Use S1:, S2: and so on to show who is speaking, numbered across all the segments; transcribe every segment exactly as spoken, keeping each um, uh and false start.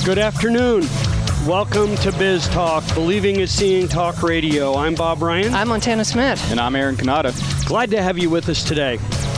S1: Good afternoon. Welcome to Biz Talk, Believing is Seeing Talk Radio. I'm Bob Ryan.
S2: I'm Montana Smith.
S3: And I'm Aaron Canada.
S1: Glad to have you with us today.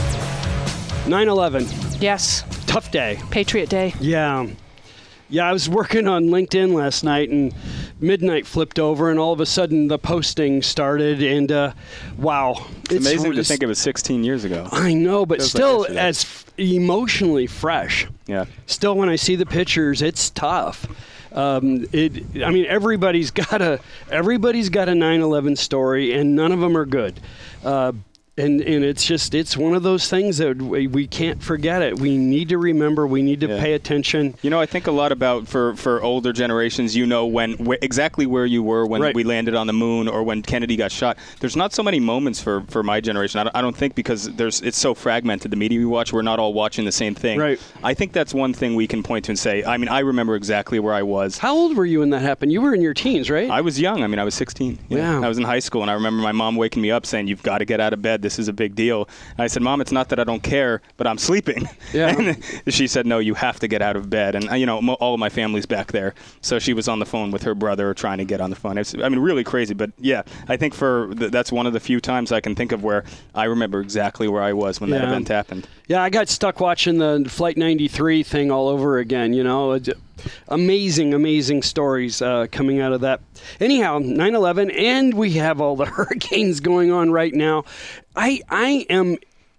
S1: nine eleven.
S2: Yes.
S1: Tough day.
S2: Patriot Day.
S1: Yeah. Yeah, I was working on LinkedIn last night and midnight flipped over and all of a sudden the posting started and uh, wow.
S3: It's, it's amazing to think it was sixteen years ago.
S1: I know, but still
S3: like
S1: as f- emotionally fresh.
S3: Yeah.
S1: Still when I see the pictures, it's tough. Um, it, I mean, everybody's got a everybody's got a nine eleven story, and none of them are good. Uh, and and it's just it's one of those things that we, we can't forget it. We need to remember. We need to
S3: yeah.
S1: pay attention.
S3: You know, I think a lot about for, for older generations. You know, when wh- exactly where you were when
S1: right.
S3: we landed on the moon or when Kennedy got shot. There's not so many moments for, for my generation. I don't, I don't think because there's it's so fragmented. The media we watch, we're not all watching the same thing.
S1: Right.
S3: I think that's one thing we can point to and say. I mean, I remember exactly where I was.
S1: How old were you when that happened? You were in your teens, right?
S3: I was young. I mean, I was sixteen.
S1: Yeah.
S3: I was in high school, and I remember my mom waking me up saying, "You've got to get out of bed. This is a big deal." And I said, "Mom, it's not that I don't care, but I'm sleeping."
S1: Yeah.
S3: And she said, "No, you have to get out of bed." And, you know, mo- all of my family's back there. So she was on the phone with her brother trying to get on the phone. It's, I mean, really crazy. But, yeah, I think for th- that's one of the few times I can think of where I remember exactly where I was when
S1: yeah.
S3: that event happened.
S1: Yeah, I got stuck watching the Flight ninety-three thing all over again, you know. Amazing, amazing stories uh, coming out of that. Anyhow, nine eleven, and we have all the hurricanes going on right now. I I am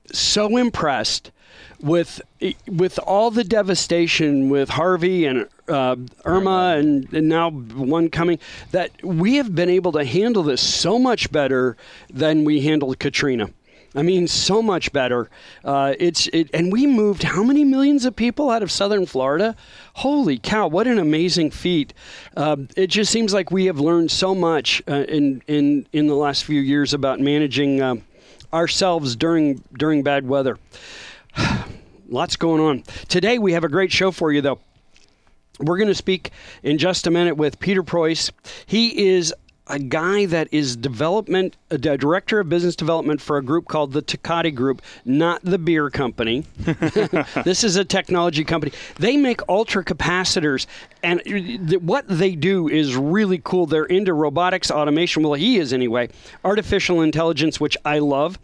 S1: so impressed with with all the devastation with Harvey and uh, Irma and, and now one coming, that we have been able to handle this so much better than we handled Katrina. I mean, so much better. Uh, it's it, and we moved how many millions of people out of southern Florida? Holy cow! What an amazing feat! Uh, it just seems like we have learned so much uh, in in in the last few years about managing uh, ourselves during during bad weather. Lots going on today. We have a great show for you, though. We're going to speak in just a minute with Peter Preuss. He is a guy that is development, a director of business development for a group called the Tecate Group, not the beer company. This is a technology company. They make ultra capacitors, and th- what they do is really cool. They're into robotics, automation. Well, he is anyway. Artificial intelligence, which I love.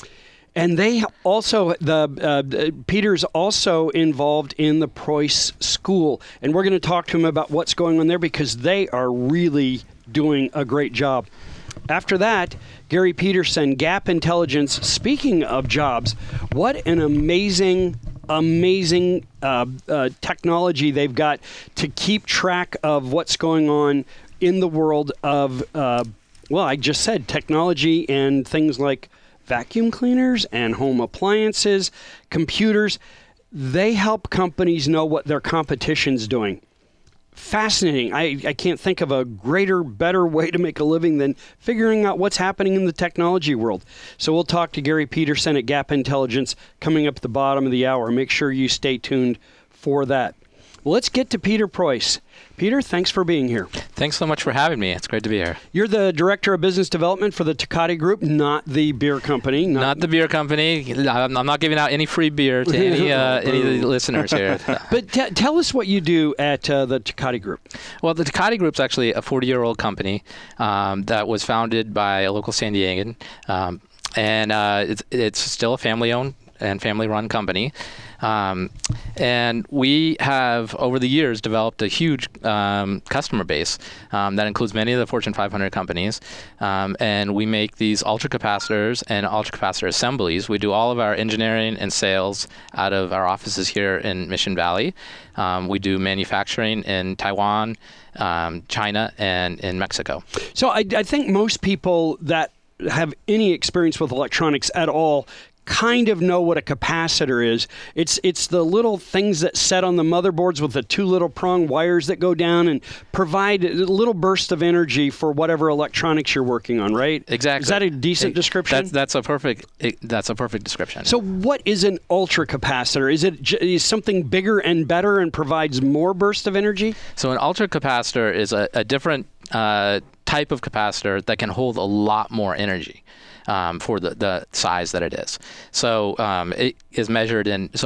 S1: And they also, the uh, Peter's also involved in the Preuss School. And we're going to talk to him about what's going on there because they are really doing a great job. After that, Gary Peterson, Gap Intelligence. Speaking of jobs, what an amazing, amazing uh, uh, technology they've got to keep track of what's going on in the world of, uh, well, I just said technology and things like vacuum cleaners and home appliances, computers. They help companies know what their competition's doing. Fascinating. I, I can't think of a greater, better way to make a living than figuring out what's happening in the technology world. So we'll talk to Gary Peterson at Gap Intelligence coming up at the bottom of the hour. Make sure you stay tuned for that. Well, let's get to Peter Preuss. Peter, thanks for being here.
S4: Thanks so much for having me. It's great to be here.
S1: You're the Director of Business Development for the Tecate Group, not the beer company.
S4: Not, not the beer company. I'm, I'm not giving out any free beer to any uh, any of the listeners here.
S1: But t- tell us what you do at uh, the Tecate Group.
S4: Well, the Tecate Group's actually a forty-year-old company um, that was founded by a local San Diegan. Um, and uh, it's, it's still a family-owned and family-run company. Um, and we have, over the years, developed a huge um, customer base um, that includes many of the Fortune five hundred companies. Um, and we make these ultracapacitors and ultracapacitor assemblies. We do all of our engineering and sales out of our offices here in Mission Valley. Um, we do manufacturing in Taiwan, um, China, and in Mexico.
S1: So I, I think most people that have any experience with electronics at all kind of know what a capacitor is. It's it's the little things that set on the motherboards with the two little prong wires that go down and provide a little burst of energy for whatever electronics you're working on, right?
S4: Exactly.
S1: Is that a decent
S4: it,
S1: description?
S4: That's that's a perfect it, that's a perfect description.
S1: So what is an ultra capacitor? Is it is something bigger and better and provides more burst of energy?
S4: So an ultra capacitor is a, a different uh, type of capacitor that can hold a lot more energy. Um, for the, the size that it is. So um, it is measured in, so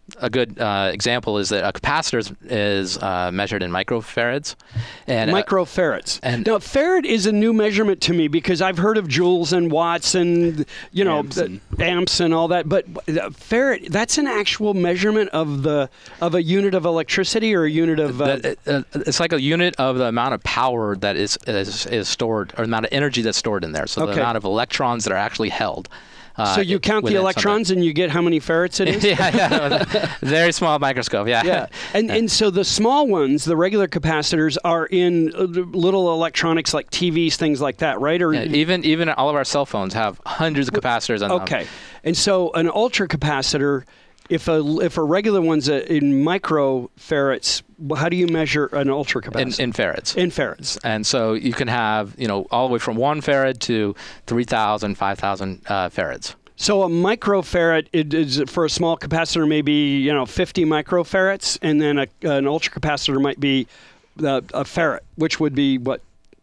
S4: a good uh, example is that a capacitor is, is uh, measured in microfarads. And
S1: Microfarads.
S4: Uh, and
S1: now, farad is a new measurement to me because I've heard of joules and watts and, you know,
S3: Amps and,
S1: amps and all that. But uh, farad, that's an actual measurement of the of a unit of electricity or a unit of... Uh,
S4: the, uh, it's like a unit of the amount of power that is, is, is stored, or the amount of energy that's stored in there. So
S1: Okay.
S4: the amount of electrons that are actually held. Uh,
S1: so you count the
S4: within
S1: electrons
S4: something.
S1: and you get how many farads it is?
S4: yeah, yeah. Very small microscope, yeah.
S1: Yeah, and and so the small ones, the regular capacitors, are in uh, little electronics like T Vs, things like that, right? Or
S4: Yeah, even even all of our cell phones have hundreds of capacitors on them.
S1: okay, and so an ultra capacitor, if a if a regular one's a, in microfarads, how do you measure an ultra
S4: In,
S1: capacitor?
S4: in farads.
S1: In farads.
S4: And so you can have, you know, all the way from one farad to three thousand, five thousand uh, farads.
S1: So a microfarad it is for a small capacitor maybe you know fifty microfarads, and then a, an ultra capacitor might be uh, a farad, which would be what?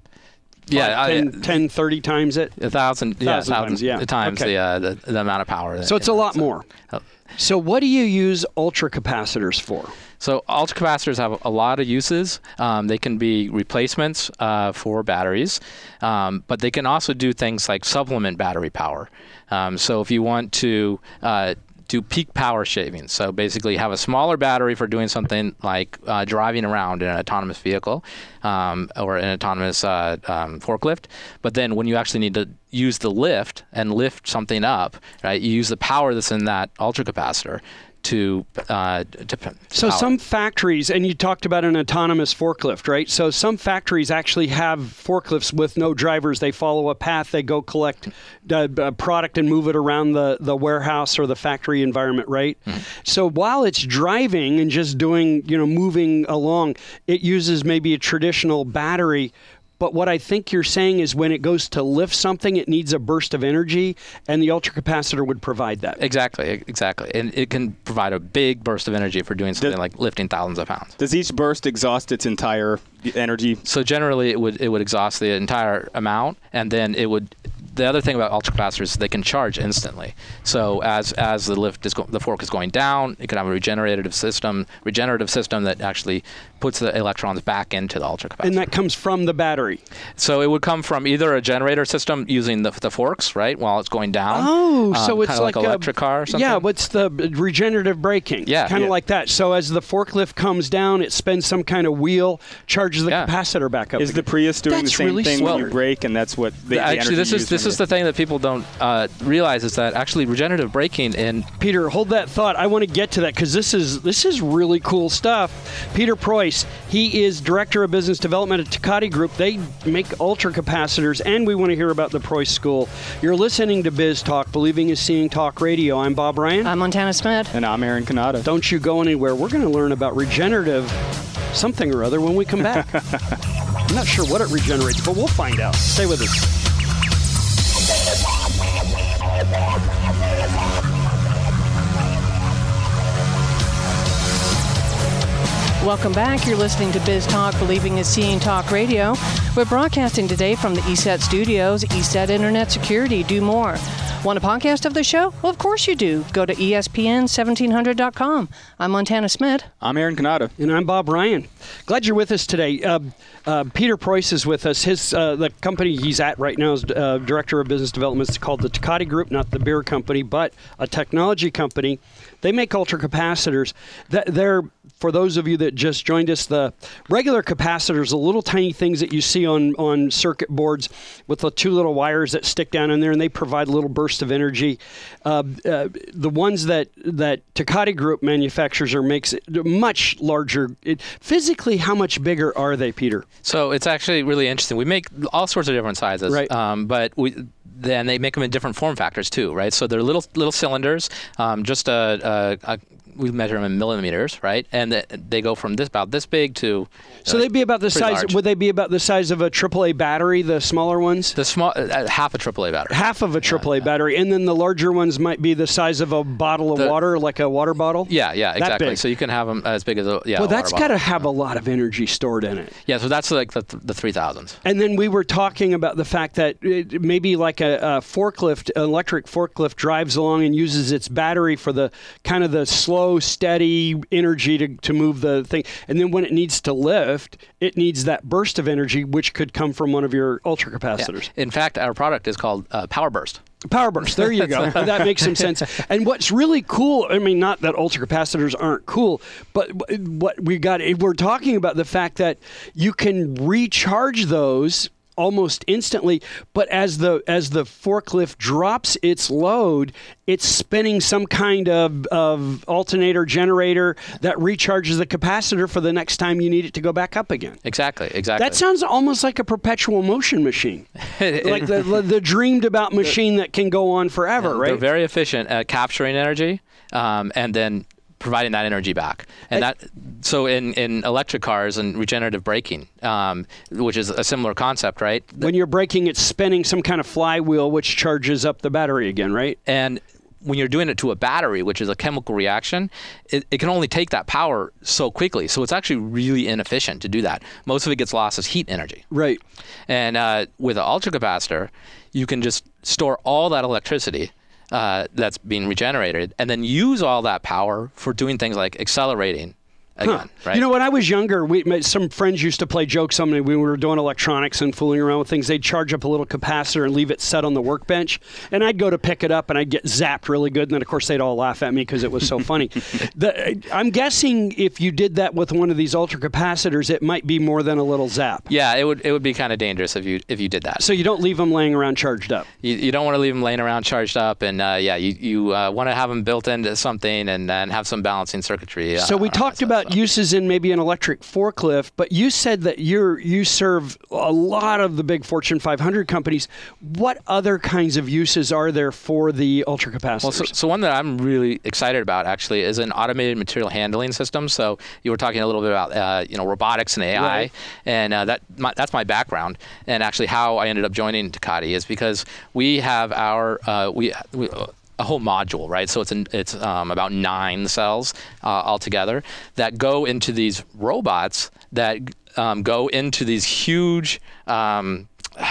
S4: Yeah,
S1: ten,
S4: I-
S1: ten, thirty times it.
S4: A thousand, yeah,
S1: Thousand
S4: thousand
S1: times, yeah.
S4: times
S1: Okay.
S4: the, uh, the the amount of power. that-
S1: So it's a lot more.
S4: Oh.
S1: So what do you use ultra capacitors for?
S4: So ultra capacitors have a lot of uses. Um, they can be replacements uh, for batteries, um, but they can also do things like supplement battery power. Um, so if you want to uh, do peak power shaving, so basically have a smaller battery for doing something like uh, driving around in an autonomous vehicle um, or an autonomous uh, um, forklift, but then when you actually need to use the lift and lift something up, right, you use the power that's in that ultra capacitor to uh, to
S1: So
S4: power.
S1: some factories, and you talked about an autonomous forklift, right? So some factories actually have forklifts with no drivers. They follow a path. They go collect uh, a product and move it around the, the warehouse or the factory environment, right?
S4: Mm-hmm.
S1: So while it's driving and just doing, you know, moving along, it uses maybe a traditional battery. But what I think you're saying is when it goes to lift something, it needs a burst of energy, and the ultracapacitor would provide that.
S4: Exactly, exactly. And it can provide a big burst of energy for doing something
S3: Does-
S4: like lifting thousands of pounds.
S3: Does each burst exhaust its entire energy?
S4: So generally it would it would exhaust the entire amount, and then it would the other thing about ultracapacitors is they can charge instantly. So as as the lift is go, the fork is going down, it can have a regenerative system, regenerative system that actually puts the electrons back into the ultracapacitor.
S1: And that comes from the battery.
S4: So it would come from either a generator system using the, the forks, right, while it's going down.
S1: Oh, so
S4: um,
S1: it's
S4: kinda like,
S1: like
S4: an
S1: a-
S4: electric car or something.
S1: Yeah, what's the regenerative braking?
S4: Yeah,
S1: kind of
S3: yeah.
S1: like that. So as the forklift comes down, it spins some kind of wheel, charges the
S4: Yeah.
S1: capacitor back up.
S3: Is the
S1: again.
S3: Prius doing
S1: That's
S3: the same
S1: really
S3: thing
S1: smart.
S3: when you brake, and that's what the, the
S4: actually,
S3: energy
S4: this is
S3: used
S4: this
S3: when
S4: is
S3: you-
S4: the thing that people don't uh, realize is that actually regenerative braking in
S1: Peter, hold that thought. I want to get to that because this is this is really cool stuff. Peter Preuss, he is director of business development at Takati Group. They make ultra capacitors, and we want to hear about the Preuss School. You're listening to Biz Talk, Believing is Seeing Talk Radio. I'm Bob Ryan.
S2: I'm Montana Smith.
S3: And I'm Aaron Kanata.
S1: Don't you go anywhere. We're going to learn about regenerative something or other when we come back. I'm not sure what it regenerates, but we'll find out. Stay with us.
S2: Welcome back. You're listening to Biz Talk, Believing is Seeing Talk Radio. We're broadcasting today from the E S E T studios. E S E T Internet Security. Do more. Want a podcast of the show? Well, of course you do. Go to E S P N seventeen hundred dot com. I'm Montana Smith.
S3: I'm Aaron Kanata.
S1: And I'm Bob Ryan. Glad you're with us today. Uh, uh, Peter Preuss is with us. His uh, the company he's at right now is uh, Director of Business Development. It's called the Takati Group, not the beer company, but a technology company. They make ultra capacitors. Th- They're, for those of you that just joined us, the regular capacitors, the little tiny things that you see on, on circuit boards with the two little wires that stick down in there, and they provide a little burst of energy. Uh, uh, the ones that, that Takati Group manufactures or makes it much larger. It, physically, how much bigger are they, Peter?
S4: So it's actually really interesting. We make all sorts of different sizes,
S1: Right.
S4: um, but we then they make them in different form factors too, right? So they're little little cylinders, um, just a, a, a we measure them in millimeters, right? And the, they go from this about this big to
S1: So
S4: uh,
S1: they'd be about the
S4: pretty
S1: size.
S4: large.
S1: Would they be about the size of a triple A battery? The smaller ones,
S4: the small uh, half a triple A battery.
S1: half of a triple A battery, and then the larger ones might be the size of a bottle of
S4: The-
S1: water, like a water bottle.
S4: Yeah, yeah,
S1: That
S4: exactly.
S1: big.
S4: So you can have them as big as a yeah.
S1: Well,
S4: a
S1: that's
S4: water
S1: got to
S4: bottle.
S1: have a lot of energy stored in it.
S4: Yeah, so that's like the the three thousands.
S1: And then we were talking about the fact that it, maybe like a, a forklift, an electric forklift drives along and uses its battery for the kind of the slow slow, steady energy to, to move the thing. And then when it needs to lift, it needs that burst of energy, which could come from one of your ultracapacitors.
S4: Yeah. In fact, our product is called uh, Power Burst.
S1: Power burst. There you go. That makes some sense. And what's really cool, I mean, not that ultracapacitors aren't cool, but what we got, we're talking about the fact that you can recharge those almost instantly, but as the as the forklift drops its load, it's spinning some kind of, of alternator generator that recharges the capacitor for the next time you need it to go back up again.
S4: Exactly, exactly.
S1: That sounds almost like a perpetual motion machine, like the, the the dreamed about machine that can go on forever,
S4: yeah,
S1: right?
S4: They're very efficient at capturing energy um, and then providing that energy back. And that, so in, in electric cars and regenerative braking, um, which is a similar concept, right?
S1: When you're braking, it's spinning some kind of flywheel, which charges up the battery again, right?
S4: And when you're doing it to a battery, which is a chemical reaction, it, it can only take that power so quickly. So it's actually really inefficient to do that. Most of it gets lost as heat energy.
S1: Right.
S4: And uh, with an ultracapacitor, you can just store all that electricity Uh, that's being regenerated, and then use all that power for doing things like accelerating again,
S1: huh.
S4: right?
S1: You know, when I was younger, we some friends used to play jokes on me when we were doing electronics and fooling around with things. They'd charge up a little capacitor and leave it set on the workbench, and I'd go to pick it up, and I'd get zapped really good, and then, of course, they'd all laugh at me because it was so funny. The, I'm guessing if you did that with one of these ultracapacitors, it might be more than a little zap.
S4: Yeah, it would it would be kind of dangerous if you if you did that.
S1: So you don't leave them laying around charged up.
S4: You, you don't want to leave them laying around charged up, and uh, yeah, you, you uh, want to have them built into something and then have some balancing circuitry. Uh,
S1: so we talked about
S4: stuff.
S1: uses in maybe an electric forklift, but you said that you're you serve a lot of the big Fortune five hundred companies. What other kinds of uses are there for the ultracapacitors?
S4: Well, so, so one that I'm really excited about actually is an automated material handling system. So you were talking a little bit about uh, you know robotics and A I,
S1: right.
S4: and uh, that my, that's my background. And actually, how I ended up joining Ducati is because we have our uh, we. we a whole module, right? So it's an, it's um, about nine cells uh, altogether that go into these robots that um, go into these huge um,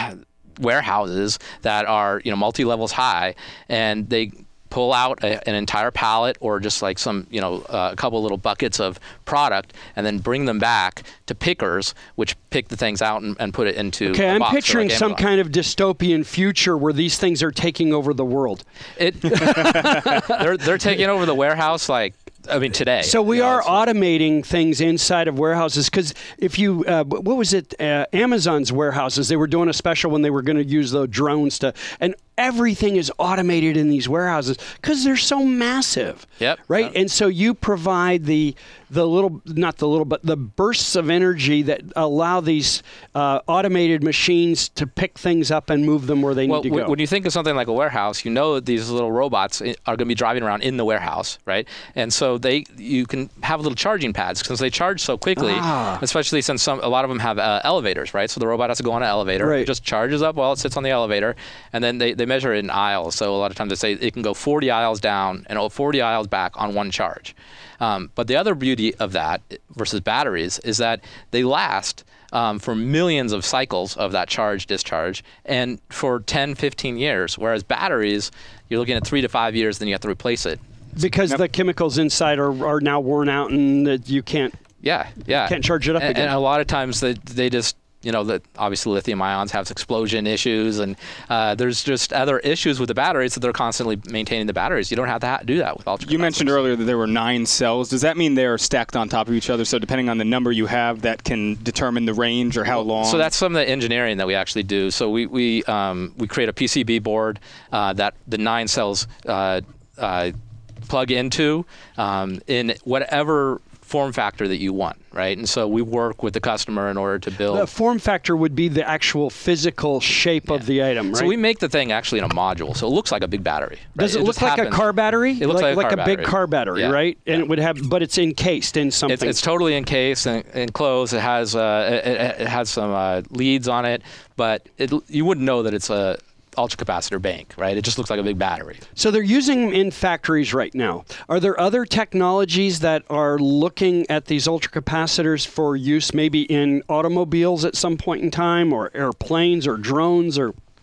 S4: warehouses that are you know multi levels high, and they pull out a, an entire pallet or just like some, you know, uh, a couple little buckets of product and then bring them back to pickers, which pick the things out and, and put it into
S1: Okay,
S4: a
S1: I'm
S4: box
S1: picturing
S4: like
S1: some
S4: Amazon.
S1: kind of dystopian future where these things are taking over the world.
S4: It, they're, they're taking over the warehouse like, I mean, today.
S1: So we
S4: you know,
S1: are
S4: it's-
S1: automating things inside of warehouses because if you, uh, what was it, uh, Amazon's warehouses, they were doing a special when they were going to use the drones to, and everything is automated in these warehouses because they're so massive.
S4: Yep.
S1: Right?
S4: Yep.
S1: And so you provide the the little, not the little, but the bursts of energy that allow these uh, automated machines to pick things up and move them where they
S4: Well,
S1: need to
S4: w-
S1: go.
S4: when you think of something like a warehouse, you know that these little robots are going to be driving around in the warehouse, right? And so they, you can have little charging pads because they charge so quickly,
S1: Ah.
S4: especially since some, a lot of them have uh, elevators, right? So the robot has to go on an elevator,
S1: Right.
S4: it just charges up while it sits on the elevator, and then they, they measure it in aisles. So a lot of times they say it can go forty aisles down and forty aisles back on one charge. Um, but the other beauty of that versus batteries is that they last um, for millions of cycles of that charge discharge and for ten, fifteen years, whereas batteries, you're looking at three to five years, then you have to replace it.
S1: because
S3: Yep.
S1: the chemicals inside are, are now worn out and that you can't
S4: Yeah, yeah.
S1: Can't charge it up
S4: and,
S1: again.
S4: And a lot of times they, they just, you know, that obviously lithium ions have explosion issues, and uh, there's just other issues with the batteries that they're constantly maintaining the batteries. You don't have to ha- do that with ultra.
S3: You mentioned earlier that there were nine cells. Does that mean they are stacked on top of each other? So depending on the number you have, that can determine the range or how long?
S4: So that's some of the engineering that we actually do. So we we um, we create a P C B board uh, that the nine cells uh, uh, plug into um, in whatever form factor that you want, right? And so we work with the customer in order to build.
S1: The form factor would be the actual physical shape of the item, right?
S4: So we make the thing actually in a module, so it looks like a big battery. Right?
S1: Does it, look
S4: just
S1: like
S4: happens-
S1: a car battery?
S4: It looks like,
S1: like
S4: a, car
S1: a big
S4: battery.
S1: car battery,
S4: Yeah.
S1: right? And
S4: Yeah.
S1: it would have, but it's encased in something.
S4: It's, it's totally encased and enclosed. It has uh, it, it has some uh, leads on it, but it, you wouldn't know that it's a ultracapacitor bank, right? It just looks like a big battery.
S1: So they're using them in factories right now. Are there other technologies that are looking at these ultracapacitors for use maybe in automobiles at some point in time, or airplanes or drones or?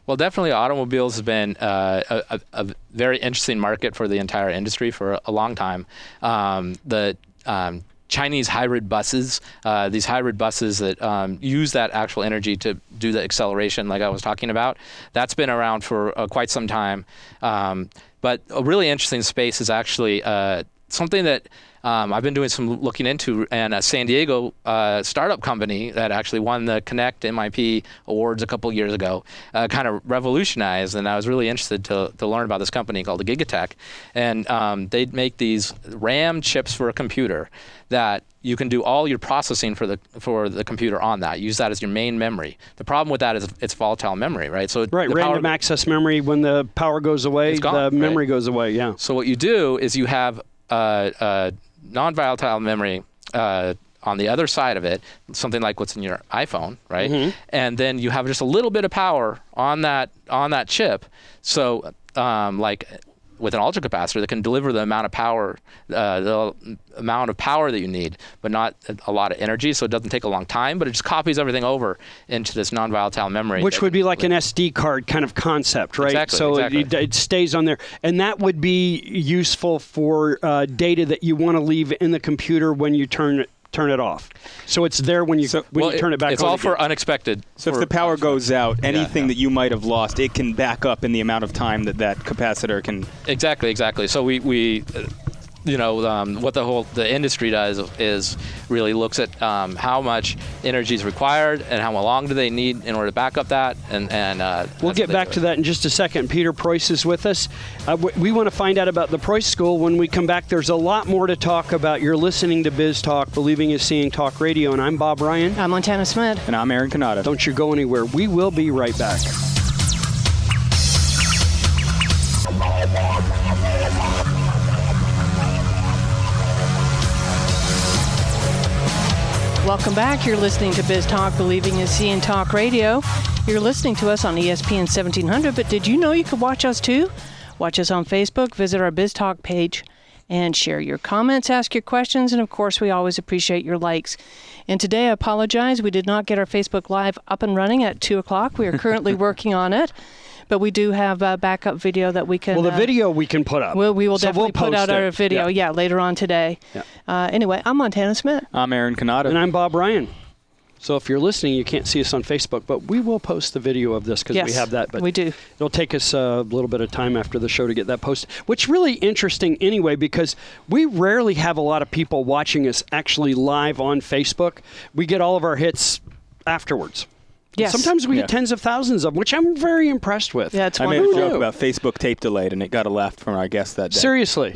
S4: Well, definitely automobiles has been uh, a, a, a very interesting market for the entire industry for a long time. Um, the um, Chinese hybrid buses, uh, these hybrid buses that um, use that actual energy to do the acceleration like I was talking about, that's been around for uh, quite some time. Um, but a really interesting space is actually uh, something that um, I've been doing some looking into, and a San Diego uh, startup company that actually won the Connect M I P awards a couple years ago, uh, kind of revolutionized, and I was really interested to, to learn about this company called the Gigatech. And um, they make these RAM chips for a computer that you can do all your processing for the for the computer on that. Use that as your main memory. The problem with that is it's volatile memory, right? So
S1: right, random power, access memory. When the power goes away,
S4: gone,
S1: the memory
S4: right?
S1: goes away. Yeah.
S4: So what you do is you have uh, uh, non-volatile memory uh, on the other side of it, something like what's in your iPhone, right? Mm-hmm. And then you have just a little bit of power on that on that chip. So um, like with an ultracapacitor that can deliver the amount of power, uh, the amount of power that you need, but not a lot of energy, so it doesn't take a long time, but it just copies everything over into this non-volatile memory.
S1: Which would be like an S D card kind of concept, right?
S4: Exactly,
S1: so
S4: exactly.
S1: It, it stays on there. And that would be useful for uh, data that you want to leave in the computer when you turn it turn it off. So it's there when you
S3: so,
S1: when
S4: well,
S1: you turn it back
S4: it's
S1: on.
S4: It's all
S1: again.
S4: for unexpected.
S3: So
S4: for
S3: if the power goes out, anything
S4: yeah.
S3: that you might have lost, it can back up in the amount of time that that capacitor can.
S4: Exactly, exactly. So we, we uh, you know, um, what the whole the industry does is really looks at um, how much energy is required and how long do they need in order to back up that, and and uh,
S1: we'll get back to that in just a second. Peter Preuss is with us. Uh, w- we want to find out about the Preuss School when we come back. There's a lot more to talk about. You're listening to Biz Talk, Believing is Seeing Talk Radio, and I'm Bob Ryan.
S2: I'm Montana Smith.
S3: And I'm Aaron Canada.
S1: Don't you go anywhere. We will be right back.
S2: Welcome back. You're listening to Biz Talk, Believing is Seeing Talk Radio. You're listening to us on E S P N seventeen hundred, but did you know you could watch us too? Watch us on Facebook, visit our Biz Talk page, and share your comments, ask your questions, and of course, we always appreciate your likes. And today, I apologize, we did not get our Facebook Live up and running at two o'clock. We are currently working on it. But we do have a backup video that we can...
S1: Well, the
S2: uh,
S1: video we can put up.
S2: Well, we will
S1: so
S2: definitely
S1: we'll
S2: put out
S1: it.
S2: our video, yeah. yeah, later on today.
S1: Yeah.
S2: Uh, anyway, I'm Montana Smith.
S3: I'm Aaron Canada.
S1: And I'm Bob Ryan. So if you're listening, you can't see us on Facebook, but we will post the video of this because
S2: yes,
S1: we have that. But
S2: we do.
S1: It'll take us a little bit of time after the show to get that posted, which is really interesting anyway because we rarely have a lot of people watching us actually live on Facebook. We get all of our hits afterwards.
S2: Yes.
S1: Sometimes we
S3: yeah.
S1: get tens of thousands of them, which I'm very impressed with.
S2: Yeah, it's
S3: I made a
S2: wonderful.
S3: joke about Facebook tape delayed, and it got a laugh from our guest that day.
S1: Seriously.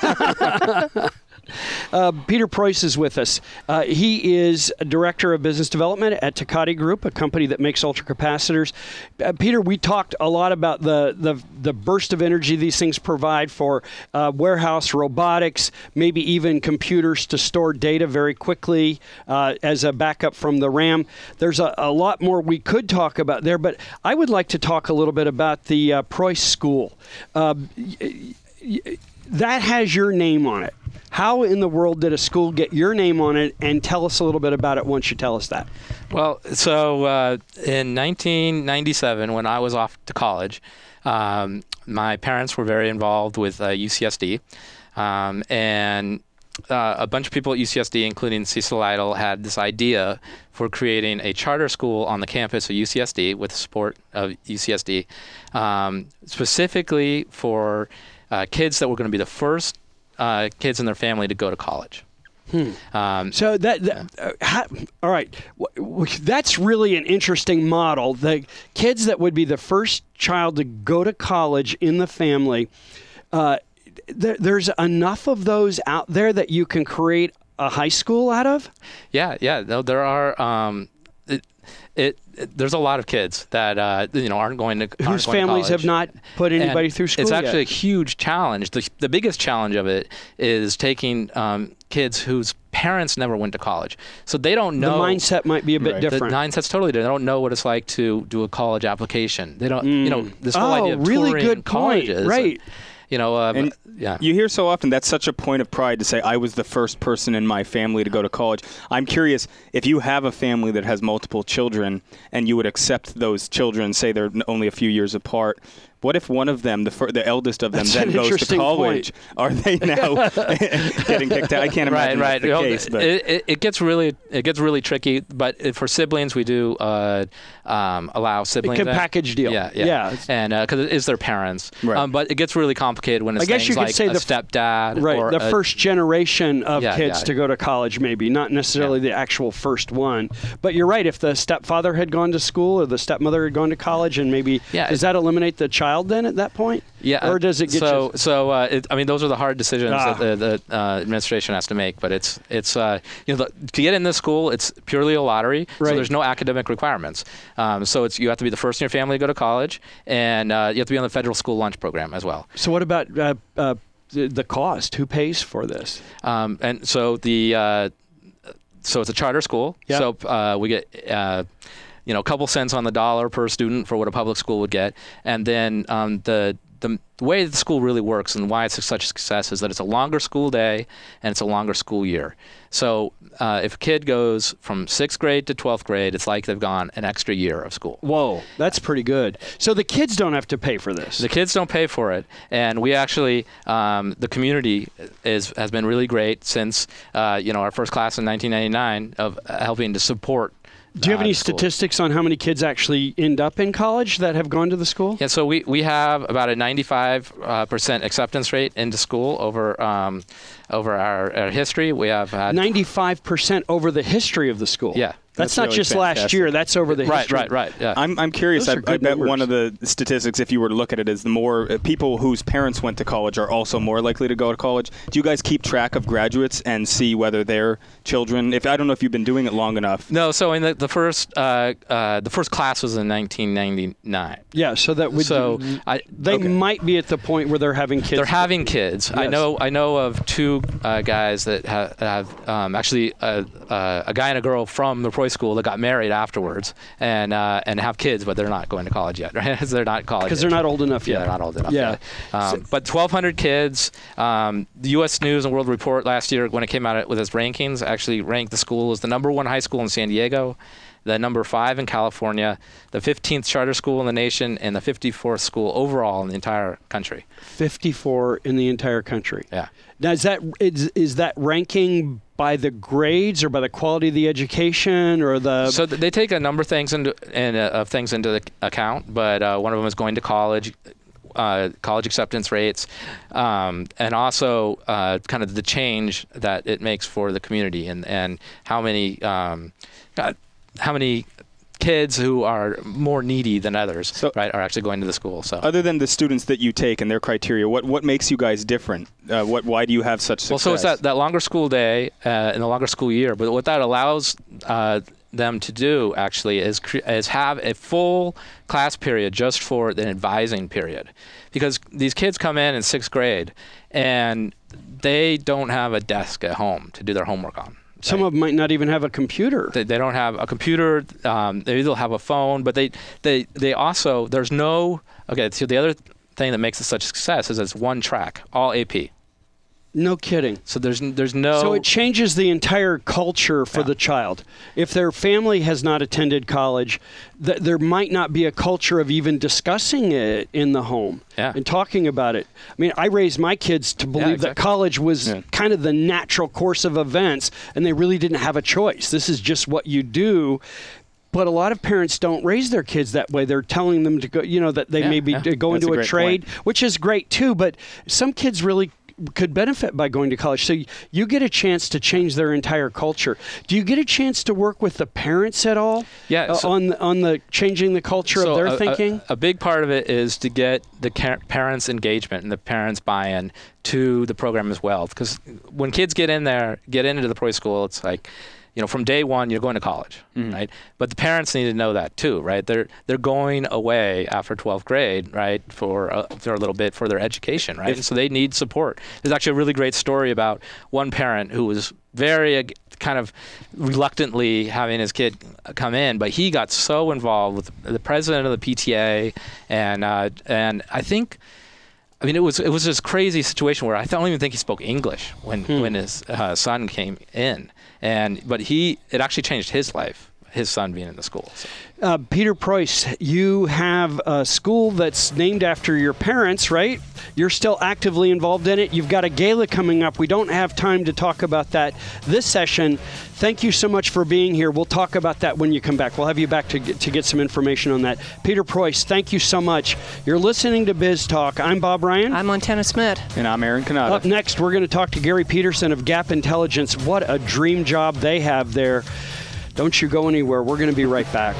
S1: Uh, Peter Preuss is with us. Uh, he is a Director of Business Development at Takati Group, a company that makes ultracapacitors. Uh, Peter, we talked a lot about the, the, the burst of energy these things provide for uh, warehouse robotics, maybe even computers to store data very quickly uh, as a backup from the RAM. There's a, a lot more we could talk about there, but I would like to talk a little bit about the uh, Preuss School. Uh, y- y- that has your name on it. How in the world did a school get your name on it? And tell us a little bit about it once you tell us that.
S4: Well, so uh, in nineteen ninety-seven, when I was off to college, um, my parents were very involved with uh, U C S D. Um, and uh, a bunch of people at U C S D, including Cecil Lytle, had this idea for creating a charter school on the campus of U C S D with the support of U C S D, um, specifically for uh, kids that were going to be the first Uh, kids in their family to go to college.
S1: Hmm.
S4: Um,
S1: so that, that uh, how, all right, w- w- that's really an interesting model. The kids that would be the first child to go to college in the family, uh, th- there's enough of those out there that you can create a high school out of?
S4: Yeah, yeah. No, there are. Um, it, it, it there's a lot of kids that uh, you know aren't going to aren't
S1: whose
S4: going
S1: families
S4: to
S1: have not put anybody
S4: and
S1: through school
S4: It's
S1: yet.
S4: actually a huge challenge. The, the biggest challenge of it is taking um, kids whose parents never went to college, so they don't know.
S1: The mindset might be a bit
S3: Right.
S1: different.
S4: The mindset's totally different. They don't know what it's like to do a college application. They don't,
S1: Mm.
S4: you know, this whole
S1: oh,
S4: idea of
S1: really
S4: touring
S1: good point.
S4: colleges.
S1: Right.
S4: You know, uh,
S3: And
S4: yeah.
S3: You hear so often that's such a point of pride to say, I was the first person in my family to go to college. I'm curious, if you have a family that has multiple children and you would accept those children, say they're only a few years apart, what if one of them, the fir- the eldest of them,
S1: That's
S3: then
S1: an
S3: goes to
S1: interesting
S3: college?
S1: point.
S3: Are they now getting kicked out? I can't imagine
S4: right, right.
S3: that's the
S4: You know,
S3: case. But.
S4: It, it, it gets really it gets really tricky. But for siblings, we do uh, um, allow siblings.
S1: Like a
S4: in.
S1: package deal.
S4: Yeah, yeah.
S1: Yeah.
S4: And because it is their parents.
S3: Right.
S4: Um, but it gets really complicated when it's
S1: I guess
S4: things
S1: you could
S4: like
S1: say
S4: a
S1: the-
S4: stepdad.
S1: Right,
S4: or
S1: the
S4: a,
S1: first generation of
S4: Yeah,
S1: kids
S4: yeah.
S1: to go to college, maybe, not necessarily the actual first one. But you're right, if the stepfather had gone to school or the stepmother had gone to college, and maybe,
S4: Yeah,
S1: does
S4: it-
S1: that eliminate the child then at that point?
S4: Yeah.
S1: Or does it get
S4: so?
S1: you?
S4: So uh, it, I mean, those are the hard decisions
S1: Ah.
S4: that the, the uh, administration has to make. But it's it's uh, you know the, to get in this school, it's purely a lottery.
S1: Right.
S4: So there's no academic requirements. Um, so it's you have to be the first in your family to go to college, and uh, you have to be on the federal school lunch program as well.
S1: So what about uh, uh, the the cost? Who pays for this?
S4: Um, and so the uh, so it's a charter school.
S1: Yeah.
S4: So uh, we get. Uh, you know, a couple cents on the dollar per student for what a public school would get, and then um, the the way that the school really works and why it's such a success is that it's a longer school day and it's a longer school year. So uh, if a kid goes from sixth grade to twelfth grade, it's like they've gone an extra year of school.
S1: Whoa, that's pretty good. So the kids don't have to pay for this.
S4: The kids don't pay for it, and we actually, um, the community is has been really great since uh, you know our first class in nineteen ninety-nine of helping to support.
S1: Do you have
S4: uh,
S1: any
S4: the school.
S1: statistics on how many kids actually end up in college that have gone to the school?
S4: Yeah, so we, we have about a ninety-five percent acceptance rate into school over um, over our, our history. We have had
S1: ninety-five percent over the history of the school.
S4: Yeah.
S1: That's,
S3: That's
S1: not
S3: really
S1: just last
S3: fantastic.
S1: year. That's over the
S4: right,
S1: history.
S4: right, right. Yeah.
S3: I'm, I'm curious.
S1: Those
S3: I,
S1: are
S3: I
S1: good
S3: bet
S1: numbers.
S3: one of the statistics, if you were to look at it, is the more uh, people whose parents went to college are also more likely to go to college. Do you guys keep track of graduates and see whether their children? If I don't know if you've been doing it long enough.
S4: No, so in the, the first uh, uh, the first class was in nineteen ninety-nine.
S1: Yeah, so that would
S4: So I,
S1: they
S4: okay.
S1: might be at the point where they're having kids.
S4: They're having kids. I
S1: Yes.
S4: know. I know of two uh, guys that ha- have um, actually a, uh, a guy and a girl from the Roy School that got married afterwards and uh, and have kids, but they're not going to college yet. Right? they're not college
S1: because they're not old enough
S4: Yeah,
S1: yet.
S4: they're not old enough
S1: Yeah.
S4: yet. Um, but twelve hundred kids. Um, the U S News and World Report last year, when it came out with its rankings, actually ranked the school as the number one high school in San Diego, the number five in California, the fifteenth charter school in the nation, and the fifty-fourth school overall in the entire country.
S1: fifty-four in the entire country.
S4: Yeah.
S1: Now, is that is, is that ranking by the grades or by the quality of the education or the?
S4: So th- they take a number of things into and uh, of things into the account, but uh, one of them is going to college, uh, college acceptance rates, um, and also uh, kind of the change that it makes for the community and and how many um, uh, how many kids who are more needy than others,
S3: So-
S4: right, are actually going to the school. So.
S3: Other than the students that you take and their criteria, what what makes you guys different? Uh, what why do you have such success?
S4: Well, so it's that, that longer school day uh, and the longer school year. But what that allows uh, them to do actually is cre- is have a full class period just for the advising period, because these kids come in in sixth grade and they don't have a desk at home to do their homework on.
S1: Some of them might not even have a computer.
S4: They, they don't have a computer. Um, they either have a phone, but they, they, they also, there's no, okay, so the other thing that makes it such a success is it's one track, all A P.
S1: No kidding.
S4: So there's there's no.
S1: So it changes the entire culture for
S4: Yeah.
S1: the child. If their family has not attended college, th- there might not be a culture of even discussing it in the home
S4: Yeah.
S1: and talking about it. I mean, I raised my kids to believe that
S4: exactly.
S1: college was
S3: Yeah.
S1: kind of the natural course of events, and they really didn't have a choice. This is just what you do. But a lot of parents don't raise their kids that way. They're telling them to go, you know, that they
S4: Yeah,
S1: maybe
S4: yeah.
S1: to go
S3: That's
S1: into
S3: a
S1: a,
S3: great
S1: trade,
S3: point.
S1: which is great too. But some kids really could benefit by going to college. So y- you get a chance to change their entire culture. Do you get a chance to work with the parents at all?
S4: Yeah,
S1: uh,
S4: so-
S1: on the, on the changing the culture
S4: So
S1: of their
S4: a, a-
S1: thinking.
S4: A, big part of it is to get the ca- parents' engagement and the parents' buy-in to the program as well. Because when kids get in there, get into the pro school, it's like, you know, from day one, you're going to college,
S3: Mm-hmm.
S4: right? But the parents need to know that too, right? They're they're going away after twelfth grade, right, for a, for a little bit for their education, right?
S3: If-
S4: And so they need support. There's actually a really great story about one parent who was very ag- kind of reluctantly having his kid come in, but he got so involved with the president of the P T A, and uh, and I think. I mean, it was it was this crazy situation where I don't even think he spoke English when
S1: Hmm.
S4: when his uh, son came in, and but he it actually changed his life. His son being in the school. So.
S1: Uh, Peter Preuss, you have a school that's named after your parents, right? You're still actively involved in it. You've got a gala coming up. We don't have time to talk about that this session. Thank you so much for being here. We'll talk about that when you come back. We'll have you back to get, to get some information on that. Peter Preuss, thank you so much. You're listening to Biz Talk. I'm Bob Ryan.
S2: I'm Montana Smith.
S3: And I'm Aaron Canada.
S1: Up next, we're going to talk to Gary Peterson of Gap Intelligence. What a dream job they have there. Don't you go anywhere. We're going to be right back.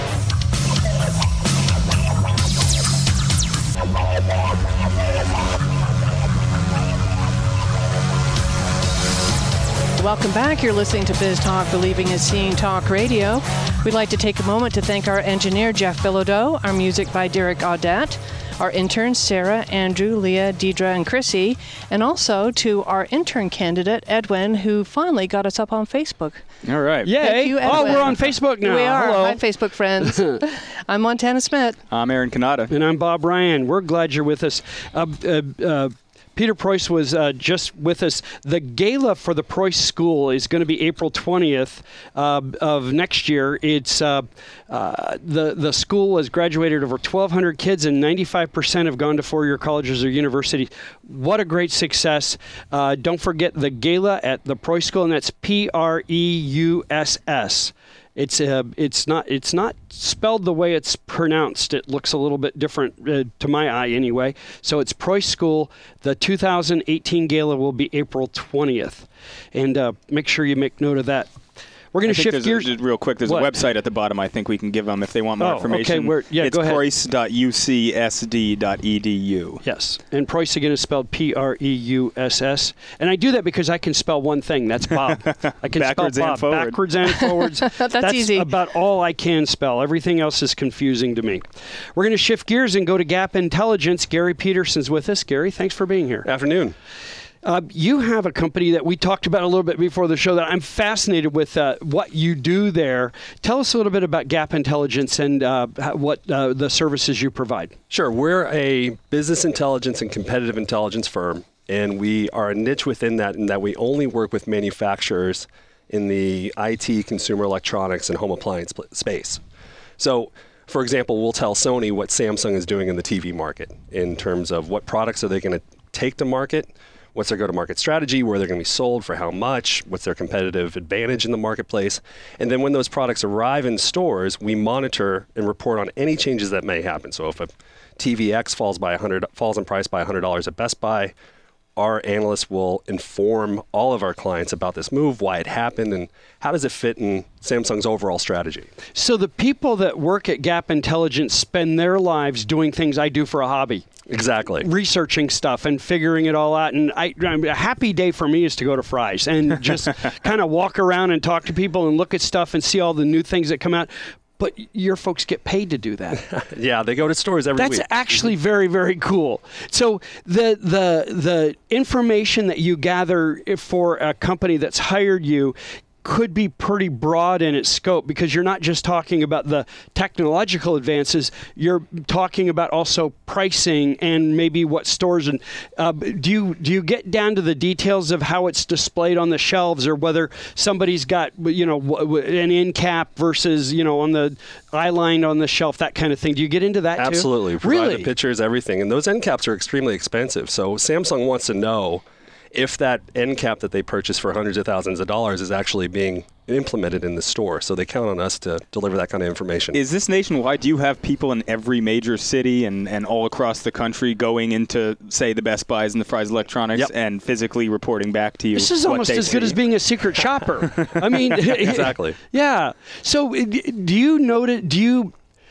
S2: Welcome back. You're listening to Biz Talk, Believing is Seeing Talk Radio. We'd like to take a moment to thank our engineer, Jeff Bilodeau, our music by Derek Audette, our interns, Sarah, Andrew, Leah, Deidre, and Chrissy, and also to our intern candidate, Edwin, who finally got us up on Facebook.
S3: All right.
S1: Yay.
S2: Thank you,
S1: Oh,
S2: Edwin.
S1: we're on Facebook now.
S2: We are.
S1: Hello.
S2: Hi, Facebook friends. I'm Montana Smith.
S3: I'm Aaron Canada.
S1: And I'm Bob Ryan. We're glad you're with us. Uh, uh, uh, Peter Preuss was uh, just with us. The gala for the Preuss School is going to be April twentieth uh, of next year. It's uh, uh, the the school has graduated over twelve hundred kids, and ninety-five percent have gone to four-year colleges or universities. What a great success! Uh, don't forget the gala at the Preuss School, and that's P R E U S S. It's uh, it's not it's not spelled the way it's pronounced. It looks a little bit different uh, to my eye anyway. So it's Preuss School. The two thousand eighteen gala will be April twentieth, and uh, make sure you make note of that. We're going to shift
S3: there's
S1: gears.
S3: A, real quick, there's
S1: What?
S3: a website at the bottom I think we can give them if they want more
S1: Oh,
S3: information.
S1: okay, where- yeah,
S3: it's
S1: go ahead.
S3: preuss dot u c s d dot e d u.
S1: Yes, and Preuss again is spelled P R E U S S, and I do that because I can spell one thing. That's Bob. I can
S3: Backwards
S1: spell
S3: and
S1: Bob
S3: forward.
S1: backwards and forwards.
S2: That's easy.
S1: about all I can spell. Everything else is confusing to me. We're going to shift gears and go to Gap Intelligence. Gary Peterson's with us. Gary, thanks for being here.
S5: Afternoon.
S1: Uh, you have a company that we talked about a little bit before the show that I'm fascinated with uh, what you do there. Tell us a little bit about Gap Intelligence and uh, what uh, the services you provide.
S5: Sure. We're a business intelligence and competitive intelligence firm, and we are a niche within that in that we only work with manufacturers in the I T, consumer electronics, and home appliance pl- space. So, for example, we'll tell Sony what Samsung is doing in the T V market in terms of what products are they going to take to market, what's their go-to-market strategy, where they're going to be sold, for how much, what's their competitive advantage in the marketplace. And then when those products arrive in stores, we monitor and report on any changes that may happen. So if a T V X falls by one hundred falls in price by one hundred dollars at Best Buy, our analysts will inform all of our clients about this move, why it happened, and how does it fit in Samsung's overall strategy.
S1: So the people that work at Gap Intelligence spend their lives doing things I do for a hobby.
S5: Exactly.
S1: Researching stuff and figuring it all out. And I, a happy day for me is to go to Fry's and just kind of walk around and talk to people and look at stuff and see all the new things that come out. But your folks get paid to do that.
S5: Yeah, they go to stores every
S1: That's
S5: week.
S1: actually very, very cool. So the the the information that you gather for a company that's hired you could be pretty broad in its scope, because you're not just talking about the technological advances, you're talking about also pricing and maybe what stores. And uh, do you do you get down to the details of how it's displayed on the shelves, or whether somebody's got, you know, an end cap versus, you know, on the eye line on the shelf, that kind of thing? Do you get into that too?
S5: Absolutely. We provide
S1: Really?
S5: the pictures, everything. And those end caps are extremely expensive. So Samsung wants to know if that end cap that they purchase for hundreds of thousands of dollars is actually being implemented in the store. So they count on us to deliver that kind of information.
S3: Is this nationwide? Do you have people in every major city and, and all across the country going into, say, the Best Buys and the Fry's Electronics
S5: Yep.
S3: and physically reporting back to you?
S1: This is
S3: what
S1: almost
S3: they
S1: as good
S3: see?
S1: as being a secret shopper. I mean,
S5: Exactly.
S1: Yeah. So, uh, do you notice? Do you?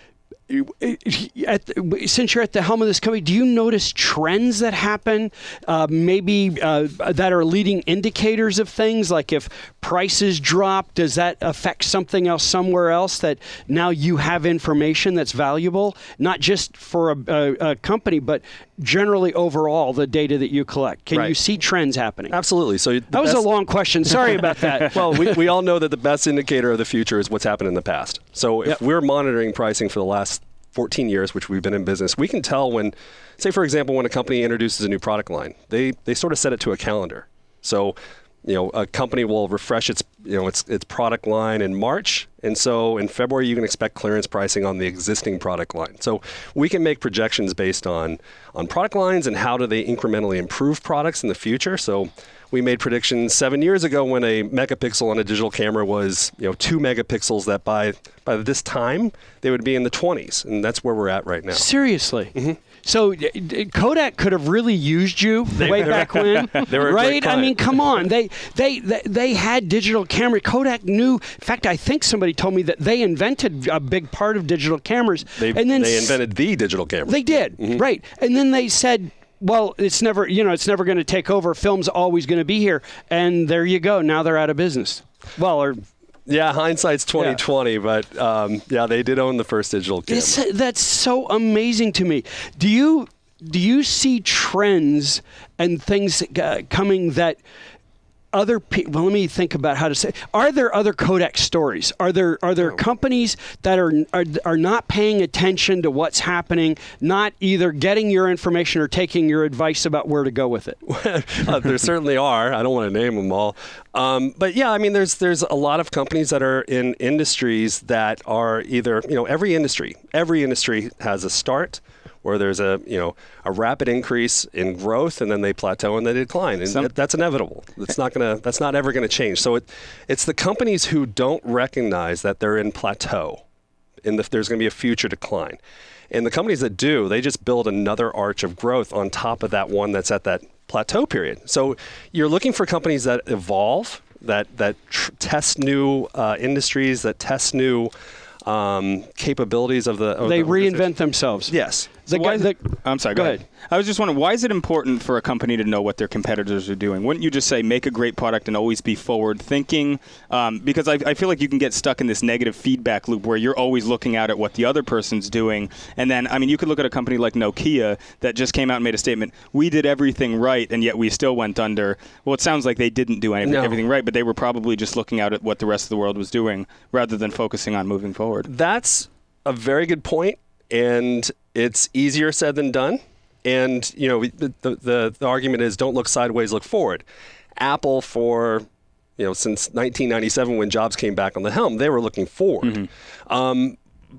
S1: At the, since you're at the helm of this company, do you notice trends that happen, uh, maybe uh, that are leading indicators of things? Like if prices drop, does that affect something else somewhere else that now you have information that's valuable, not just for a, a, a company, but generally overall the data that you collect? Can
S5: Right.
S1: you see trends happening?
S5: Absolutely. So the
S1: That was a
S5: best-
S1: long question. Sorry about that.
S5: Well, we, we all know that the best indicator of the future is what's happened in the past. So if
S1: Yep.
S5: we're monitoring pricing for the last fourteen years, which we've been in business, we can tell when, say, for example, when a company introduces a new product line, they they sort of set it to a calendar. So, you know, a company will refresh its, you know, its its product line in March, and so in February you can expect clearance pricing on the existing product line. So we can make projections based on on product lines and how do they incrementally improve products in the future. So we made predictions seven years ago when a megapixel on a digital camera was, you know, two megapixels that by by this time they would be in the twenties, and that's where we're at right now.
S1: Seriously. Mm-hmm. So d- d- Kodak could have really used you way back when,
S5: they were a
S1: right?
S5: great
S1: I
S5: client.
S1: mean, come on. They, they they they had digital camera. Kodak knew. In fact, I think somebody told me that they invented a big part of digital cameras.
S5: They,
S1: and then
S5: they
S1: s-
S5: invented the digital camera.
S1: They did,
S5: Mm-hmm.
S1: right? And then they said, well, it's never, you know, it's never going to take over. Film's always going to be here, and there you go. Now they're out of business. Well, or
S5: Yeah, hindsight's twenty twenty, but um, yeah, they did own the first digital camera.
S1: it's, that's so amazing to me. Do you do you see trends and things uh, coming that other people? Well, let me think about how to say. Are there other Kodak stories? Are there are there companies that are, are are not paying attention to what's happening, not either getting your information or taking your advice about where to go with it?
S5: uh, there certainly are. I don't want to name them all, um, but yeah, I mean, there's there's a lot of companies that are in industries that are either, you know, every industry every industry has a start, where there's a, you know, a rapid increase in growth, and then they plateau and they decline, and
S3: Some-
S5: that- that's inevitable. It's not gonna. That's not ever gonna change. So it, it's the companies who don't recognize that they're in plateau, and the, there's gonna be a future decline, and the companies that do, they just build another arch of growth on top of that one that's at that plateau period. So you're looking for companies that evolve, that that tr- test new uh, industries, that test new um, capabilities of the. Of
S1: They
S5: the organization.
S1: reinvent themselves.
S5: Yes.
S1: The
S3: Why
S1: guy,
S3: is
S1: the,
S3: it- I'm sorry,
S1: go
S3: go,
S1: ahead.
S3: ahead. I was just wondering, why is it important for a company to know what their competitors are doing? Wouldn't you just say make a great product and always be forward thinking? Um, because I, I feel like you can get stuck in this negative feedback loop where you're always looking out at what the other person's doing. And then, I mean, you could look at a company like Nokia that just came out and made a statement, we did everything right and yet we still went under. Well, it sounds like they didn't do anything,
S5: No.
S3: everything right, but they were probably just looking out at what the rest of the world was doing rather than focusing on moving forward.
S5: That's a very good point, and it's easier said than done. And, you know, we- the, the, the argument is don't look sideways, look forward. Apple, for, you know, since nineteen ninety-seven when Jobs came back on the helm, they were looking forward. Um,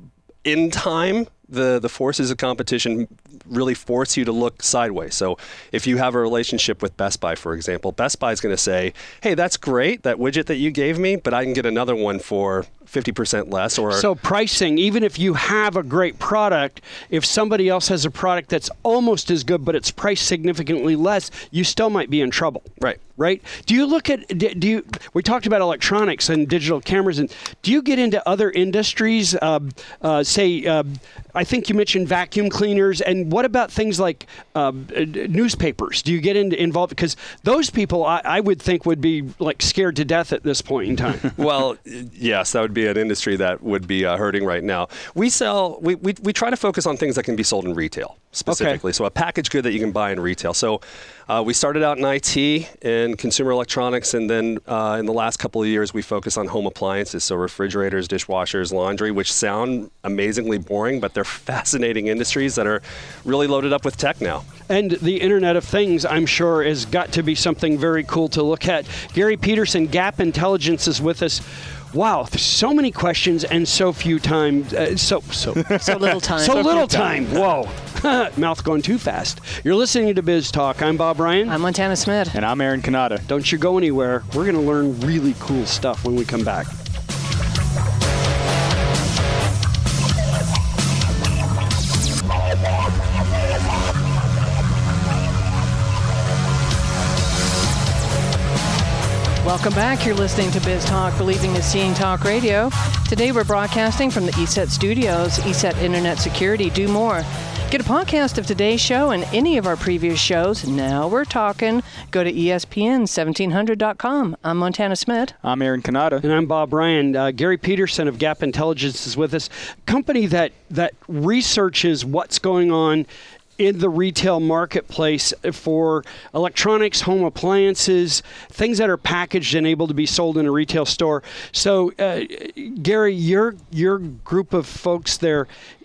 S5: in time, the, the forces of competition really force you to look sideways. So if you have a relationship with Best Buy, for example, Best Buy is going to say, hey, that's great, that widget that you gave me, but I can get another one for fifty percent less. Or
S1: So pricing, even if you have a great product, if somebody else has a product that's almost as good but it's priced significantly less, you still might be in trouble.
S5: Right.
S1: Right? Do you look at, do do you, we talked about electronics and digital cameras, and do you get into other industries, uh, uh, say, uh, I think you mentioned vacuum cleaners, and what about things like uh, newspapers? Do you get into involved? Because those people, I, I would think, would be like scared to death at this point in time.
S5: Well, yes, that would be an industry that would be uh, hurting right now. We sell, we, we, we try to focus on things that can be sold in retail specifically. So a packaged good that you can buy in retail. So uh, we started out in I T and consumer electronics, and then uh, in the last couple of years we focus on home appliances. So refrigerators, dishwashers, laundry, which sound amazingly boring, but they're fascinating industries that are really loaded up with tech now.
S1: And the Internet of Things, I'm sure, has got to be something very cool to look at. Gary Peterson, Gap Intelligence, is with us. Wow, so many questions and so few time. Uh, so so
S2: So little time.
S1: so little time. Whoa, mouth going too fast. You're listening to Biz Talk. I'm Bob Ryan.
S2: I'm Montana Smith.
S3: And I'm Aaron Kanata.
S1: Don't you go anywhere. We're going to learn really cool stuff when we come back.
S2: Welcome back. You're listening to Biz Talk, Believing is Seeing Talk Radio. Today we're broadcasting from the E S E T studios, E S E T Internet Security, do more. Get a podcast of today's show and any of our previous shows. Now we're talking. Go to E S P N seventeen hundred dot com. I'm Montana Smith.
S3: I'm Aaron Kanata.
S1: And I'm Bob Ryan. Uh, Gary Peterson of Gap Intelligence is with us. Company that that researches what's going on in the retail marketplace for electronics, home appliances, things that are packaged and able to be sold in a retail store. So, uh, Gary, your your group of folks there,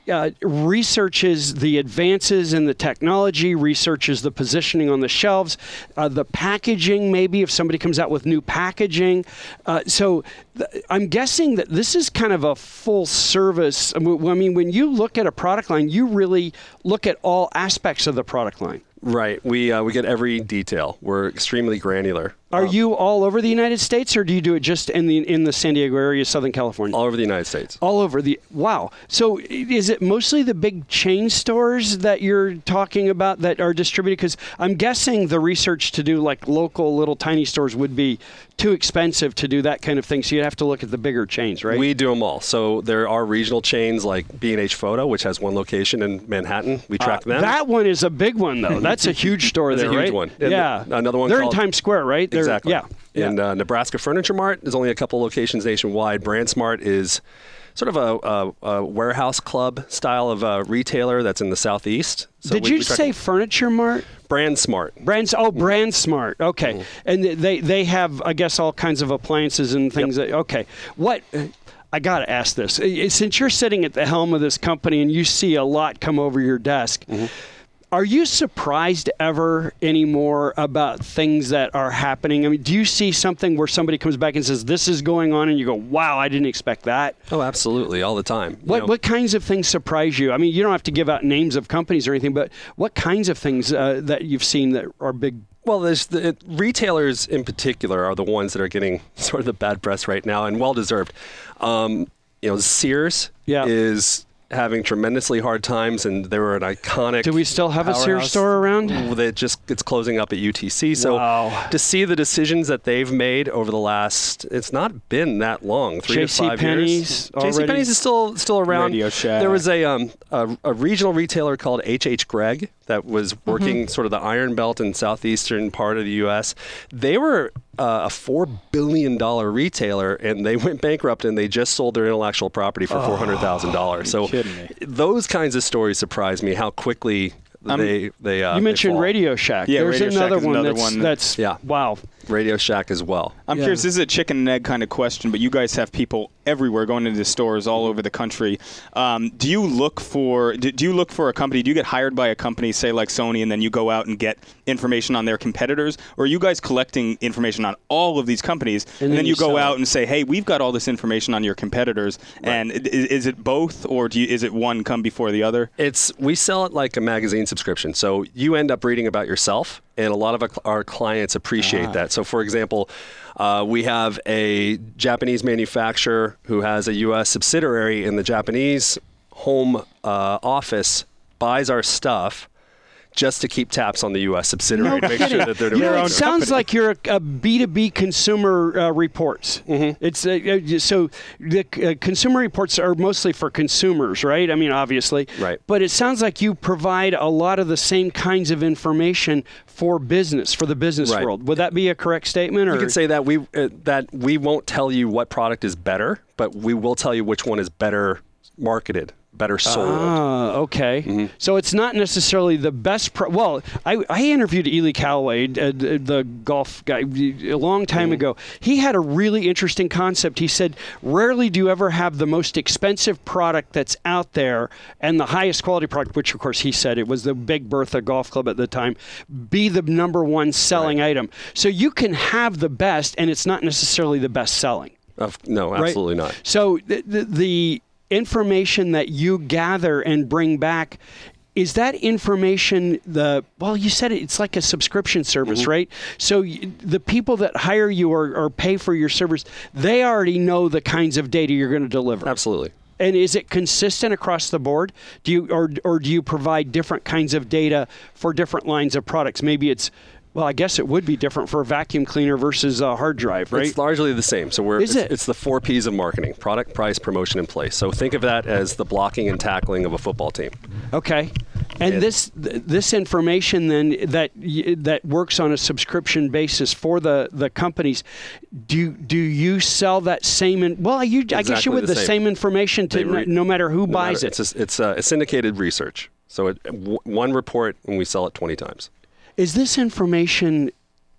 S1: uh, researches the advances in the technology, researches the positioning on the shelves, uh, the packaging, maybe if somebody comes out with new packaging. Uh, so th- I'm guessing that this is kind of a full service. I mean, when you look at a product line, you really look at all aspects of the product line.
S5: Right. We uh, we get every detail. We're extremely granular.
S1: Are
S5: Um,
S1: you all over the United States, or do you do it just in the in the San Diego area, Southern California?
S5: all over the United States?
S1: All over the wow. So is it mostly the big chain stores that you're talking about that are distributed? Because I'm guessing the research to do like local little tiny stores would be too expensive to do that kind of thing. So you'd have to look at the bigger chains, right?
S5: We do them all. So there are regional chains like B and H Photo, which has one location in Manhattan. We track
S1: Uh,
S5: them.
S1: that one is a big one, though. That's a huge store
S5: That's a
S1: there,
S5: huge
S1: right?
S5: one. And
S1: yeah.
S5: another one
S1: They're
S5: called-
S1: in Times Square, right? They're,
S5: Exactly.
S1: Yeah.
S5: And
S1: yeah.
S5: uh, Nebraska Furniture Mart, there's only a couple locations nationwide. BrandSmart is sort of a, a, a warehouse club style of uh, retailer that's in the southeast. So
S1: Did
S5: we-
S1: you
S5: we track
S1: say
S5: them.
S1: Furniture Mart?
S5: BrandSmart?
S1: Brands, oh, Brand Smart. Okay,
S5: Mm-hmm.
S1: and they they have, I guess, all kinds of appliances and things.
S5: Yep.
S1: That, okay, what? I got to ask this. Since you're sitting at the helm of this company and you see a lot come over your desk,
S5: Mm-hmm.
S1: are you surprised ever anymore about things that are happening? I mean, do you see something where somebody comes back and says, this is going on, and you go, wow, I didn't expect that?
S5: Oh, absolutely, all the time. You
S1: What
S5: know,
S1: what kinds of things surprise you? I mean, you don't have to give out names of companies or anything, but what kinds of things uh, that you've seen that are big?
S5: Well, there's the, it, retailers in particular are the ones that are getting sort of the bad press right now, and well deserved. Um, you know, Sears
S1: Yeah.
S5: is having tremendously hard times, and they were an iconic.
S1: Do we still have a Sears
S5: powerhouse
S1: store around?
S5: That just it's closing up at U T C. So
S1: Wow.
S5: to see the decisions that they've made over the last, it's not been that long, three to five
S1: JCPenney's
S5: years.
S1: already?
S5: JCPenney's is still still around.
S3: Radio Shack.
S5: There was a, um, a a regional retailer called H H Gregg that was working sort of the Iron Belt and southeastern part of the U S. They were uh, a four billion dollars retailer, and they went bankrupt, and they just sold their intellectual property for four hundred thousand dollars. So
S3: kidding me.
S5: those kinds of stories surprise me, how quickly they they uh,
S1: You
S5: they
S1: mentioned
S5: fall.
S1: Radio Shack.
S3: Yeah,
S1: There's
S3: Radio Shack
S1: another
S3: is
S1: one
S3: another
S1: that's,
S3: one that-
S1: that's
S5: Yeah.
S1: wow.
S5: Radio Shack as well.
S3: I'm
S1: Yeah.
S3: curious, this is a chicken and egg kind of question, but you guys have people everywhere going into stores all over the country. Um, do you look for do, do you look for a company? Do you get hired by a company, say like Sony, and then you go out and get information on their competitors? Or are you guys collecting information on all of these companies, and,
S1: then
S3: then
S1: you
S3: you go
S1: sell
S3: out
S1: it?
S3: and say, hey, we've got all this information on your competitors, and i- is, it both, or do you, is it one come before the other?
S5: It's we sell it like a magazine subscription. So you end up reading about yourself, and a lot of our- our clients appreciate that. So, for example, uh, we have a Japanese manufacturer who has a U S subsidiary, and the Japanese home uh, office buys our stuff just to keep tabs on the U S subsidiary,
S1: No
S5: make sure
S1: kidding.
S5: that they're
S1: You
S5: doing
S1: know,
S5: their
S1: it
S5: own
S1: sounds
S5: company.
S1: like you're a, a B two B consumer uh, reports. Mm-hmm. It's uh, uh, so the uh, consumer reports are mostly for consumers, right? I mean, obviously,
S5: Right.
S1: But it sounds like you provide a lot of the same kinds of information for business, for the business
S5: Right.
S1: world. Would that be a correct statement? Or
S5: You could say that we uh, that we won't tell you what product is better, but we will tell you which one is better marketed, better sold.
S1: Ah, okay.
S5: Mm-hmm.
S1: So it's not necessarily the best. Pro- well, I, I interviewed Ely Callaway, uh, the golf guy, a long time
S5: Mm-hmm.
S1: ago. He had a really interesting concept. He said, rarely do you ever have the most expensive product that's out there and the highest quality product, which of course he said it was the Big Bertha Golf Club at the time, be the number one selling item. So you can have the best, and it's not necessarily the best selling.
S5: Of, no,
S1: Right?
S5: absolutely not.
S1: So the, the, the information that you gather and bring back, is that information the, well, you said it, it's like a subscription service,
S5: Mm-hmm.
S1: right? So y- the people that hire you or, or pay for your service, they already know the kinds of data you're going to deliver.
S5: Absolutely.
S1: And is it consistent across the board? Do you or or do you provide different kinds of data for different lines of products? Maybe it's, well, I guess it would be different for a vacuum cleaner versus a hard drive, right?
S5: It's largely the same. So we're
S1: Is
S5: it's,
S1: it?
S5: it's the four P's of marketing: product, price, promotion, and place. So think of that as the blocking and tackling of a football team.
S1: Okay. And
S5: Yeah.
S1: this th- this information then that y- that works on a subscription basis for the, the companies, do do you sell that same in, well you I guess you
S5: Exactly
S1: would
S5: the
S1: the same,
S5: same.
S1: information to
S5: They re-
S1: no, no matter who
S5: No
S1: buys
S5: matter-
S1: it.
S5: It's a, it's a, a syndicated research. So it, w- one report, and we sell it twenty times.
S1: Is this information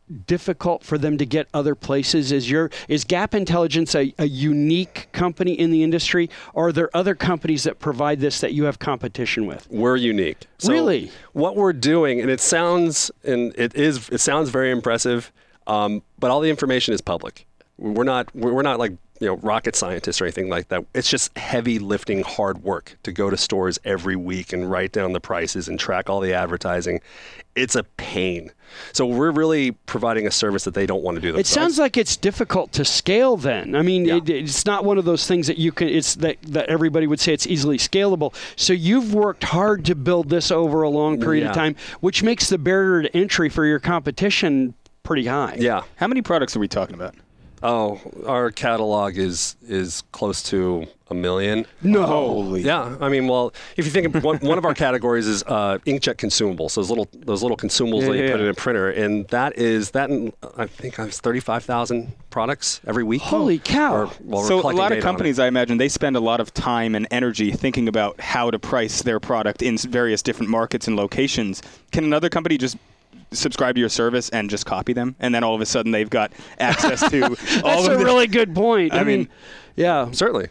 S1: difficult for them to get other places? Is your is Gap Intelligence a, a unique company in the industry, or are there other companies that provide this that you have competition with?
S5: We're unique. So
S1: Really?
S5: What we're doing, and it sounds and it is it sounds very impressive, um, but all the information is public. We're not we're not like you know rocket scientists or anything like that. It's just heavy lifting, hard work to go to stores every week and write down the prices and track all the advertising. It's a pain. So we're really providing a service that they don't want to do
S1: It
S5: themselves.
S1: sounds like it's difficult to scale then. I mean,
S5: Yeah.
S1: it, it's not one of those things that you can, it's that, that everybody would say it's easily scalable. So you've worked hard to build this over a long period of
S5: Yeah.
S1: time, which makes the barrier to entry for your competition pretty high.
S5: Yeah.
S3: How many products are we talking about?
S5: Oh, our catalog is is close to a million.
S1: No.
S3: Holy.
S5: Yeah, I mean, well, if you think of one, one of our categories is uh, inkjet consumables, those little those little consumables
S1: Yeah,
S5: that you
S1: yeah,
S5: put
S1: yeah.
S5: in a printer, and that is that. In, I think it's thirty-five thousand products every week.
S1: Holy cow.
S5: Or, well, we're
S3: So a
S5: collecting
S3: lot of
S5: data on it.
S3: companies, I imagine, they spend a lot of time and energy thinking about how to price their product in s- various different markets and locations. Can another company just subscribe to your service and just copy them, and then all of a sudden they've got access to all
S1: That's
S3: of
S1: a
S3: the
S1: really good point. I,
S3: I
S1: mean,
S3: mean-
S1: yeah,
S5: Certainly.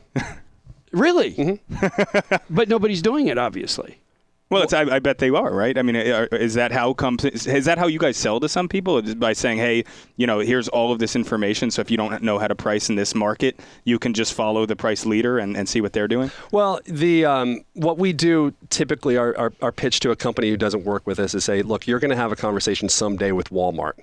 S1: really.
S5: Mm-hmm.
S1: But nobody's doing it, obviously.
S3: Well, it's, I, I bet they are, right? I mean, are- is that how comes? Is that how you guys sell to some people? Just by saying, "Hey, you know, here's all of this information. So if you don't know how to price in this market, you can just follow the price leader and, and see what they're doing."
S5: Well, the um, what we do typically, our, our, our pitch to a company who doesn't work with us is say, look, you're going to have a conversation someday with Walmart,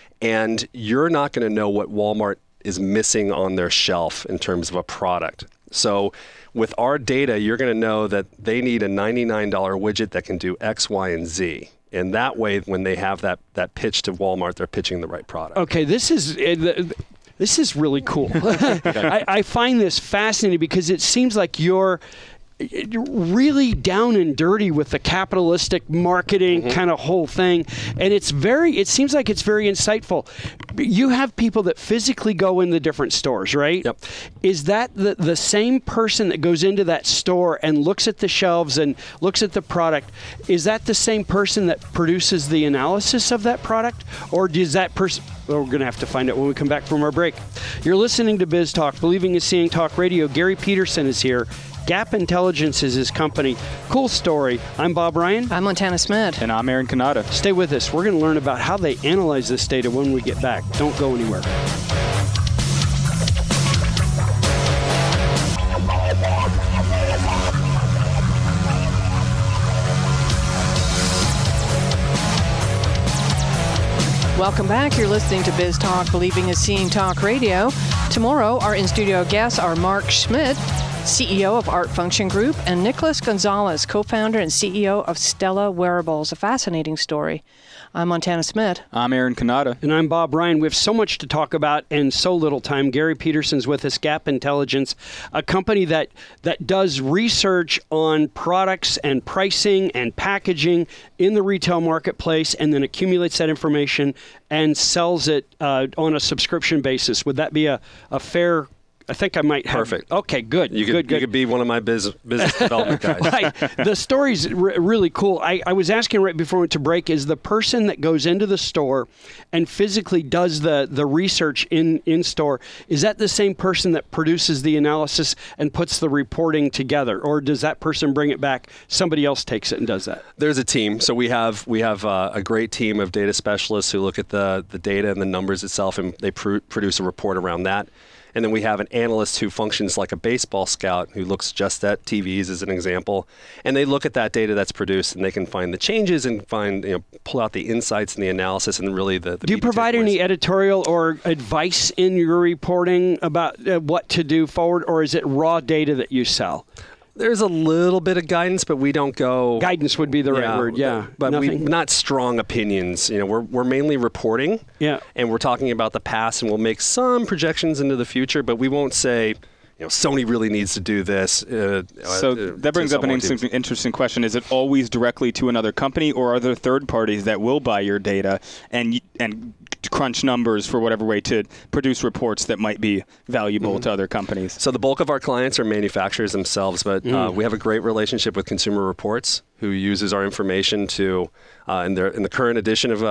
S5: and you're not going to know what Walmart is missing on their shelf in terms of a product. So with our data, you're going to know that they need a ninety-nine dollars widget that can do X, Y, and Z. And that way, when they have that, that pitch to Walmart, they're pitching the right product.
S1: Okay, this is uh, th- this is really cool. I, I find this fascinating because it seems like you're you're really down and dirty with the capitalistic marketing
S5: Mm-hmm.
S1: kind of whole thing, and it's very. It seems like it's very insightful. You have people that physically go in the different stores, right?
S5: Yep.
S1: Is that the the same person that goes into that store and looks at the shelves and looks at the product? Is that the same person that produces the analysis of that product, or does that person? Well, we're going to have to find out when we come back from our break. You're listening to Biz Talk, Believing is Seeing Talk Radio. Gary Peterson is here. Gap Intelligence is his company. Cool story. I'm Bob Ryan.
S2: I'm Montana Smith.
S3: And I'm Aaron Kanata.
S1: Stay with us. We're going to learn about how they analyze this data when we get back. Don't go anywhere.
S2: Welcome back. You're listening to Biz Talk, Believing is Seeing Talk Radio. Tomorrow, our in-studio guests are Mark Schmidt, C E O of Art Function Group, and Nicholas Gonzalez, co-founder and C E O of Stella Wearables. A fascinating story. I'm Montana Smith.
S3: I'm Aaron Kanata.
S1: And I'm Bob Ryan. We have so much to talk about and so little time. Gary Peterson's with us, Gap Intelligence, a company that, that does research on products and pricing and packaging in the retail marketplace and then accumulates that information and sells it uh, on a subscription basis. Would that be a, a fair... I think I might have...
S5: Perfect.
S1: Okay, good.
S5: You could,
S1: good, good.
S5: you could be one of my biz, business development guys.
S1: Right. The story's r- really cool. I, I was asking right before we went to break, is the person that goes into the store and physically does the, the research in, in store, is that the same person that produces the analysis and puts the reporting together? Or does that person bring it back, somebody else takes it and does that?
S5: There's a team. So we have we have uh, a great team of data specialists who look at the, the data and the numbers itself, and they pr- produce a report around that. And then we have an analyst who functions like a baseball scout who looks just at T Vs as an example. And they look at that data that's produced and they can find the changes and find, you know, pull out the insights and the analysis and really the, the
S1: Do you
S5: meat
S1: provide
S5: takeaways.
S1: any editorial or advice in your reporting about uh, what to do forward, or is it raw data that you sell?
S5: There's a little bit of guidance, but we don't go...
S1: Guidance would be the right word, yeah.
S5: But we,
S1: Nothing?
S5: not strong opinions. You know, we're we're mainly reporting.
S1: Yeah.
S5: And we're talking about the past, and we'll make some projections into the future, but we won't say, you know, Sony really needs to do this. Uh,
S3: So
S5: uh,
S3: that brings
S5: to
S3: up an
S5: someone
S3: interesting,
S5: to-
S3: interesting question. Is it always directly to another company, or are there third parties that will buy your data and y- and crunch numbers for whatever way to produce reports that might be valuable
S5: Mm-hmm.
S3: to other companies?
S5: So the bulk of our clients are manufacturers themselves, but uh, we have a great relationship with Consumer Reports, who uses our information to, uh, in, their, in the current edition of uh,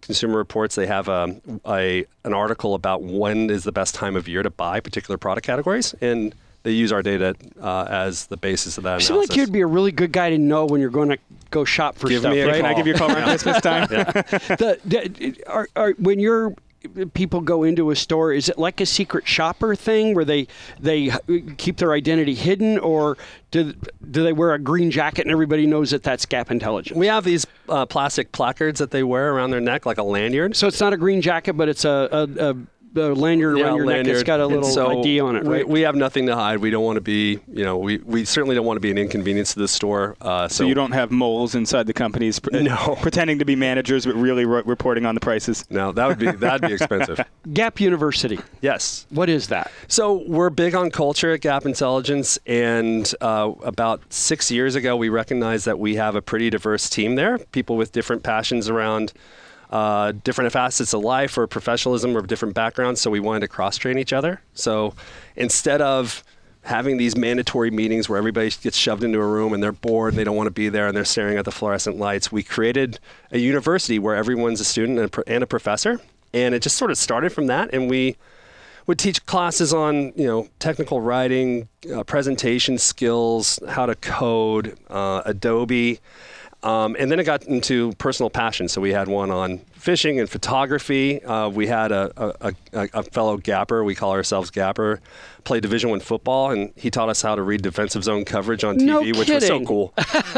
S5: Consumer Reports, they have a, a an article about when is the best time of year to buy particular product categories, and they use our data uh, as the basis of that analysis.
S1: I feel like you'd be a really good guy to know when you're going to go shop for
S5: Give
S1: stuff,
S5: me a
S1: right?
S3: Can I give you a call around Christmas time?
S5: Yeah.
S1: the, the, are, are, when you're people go into a store, is it like a secret shopper thing where they they keep their identity hidden, or do do they wear a green jacket and everybody knows that that's Gap Intelligence?
S5: We have these uh, plastic placards that they wear around their neck like a lanyard.
S1: So it's not a green jacket, but it's a, a, a the lanyard
S5: Yeah,
S1: around your
S5: lanyard.
S1: neck. It's got a little
S5: so
S1: I D on it, right?
S5: We, we have nothing to hide. We don't want to be, you know, we, we certainly don't want to be an inconvenience to the store. Uh, so,
S3: So you don't have moles inside the companies pr-
S5: No.
S3: pretending to be managers but really ro- reporting on the prices?
S5: No, that would be that'd be expensive.
S1: Gap University.
S5: Yes.
S1: What is that?
S5: So we're big on culture at Gap Intelligence, and uh, about six years ago, we recognized that we have a pretty diverse team there, people with different passions around uh, different facets of life or professionalism or different backgrounds, so we wanted to cross-train each other. So instead of having these mandatory meetings where everybody gets shoved into a room and they're bored and they don't want to be there and they're staring at the fluorescent lights, we created a university where everyone's a student and a, pro- and a professor, and it just sort of started from that, and we would teach classes on, you know, technical writing, uh, presentation skills, how to code, uh, Adobe. Um, and then it got into personal passion. So we had one on fishing and photography. Uh, we had a, a, a, a fellow Gapper, we call ourselves Gapper, play Division One football, and he taught us how to read defensive zone coverage on T V,
S1: No
S5: which was so
S1: kidding.
S5: cool.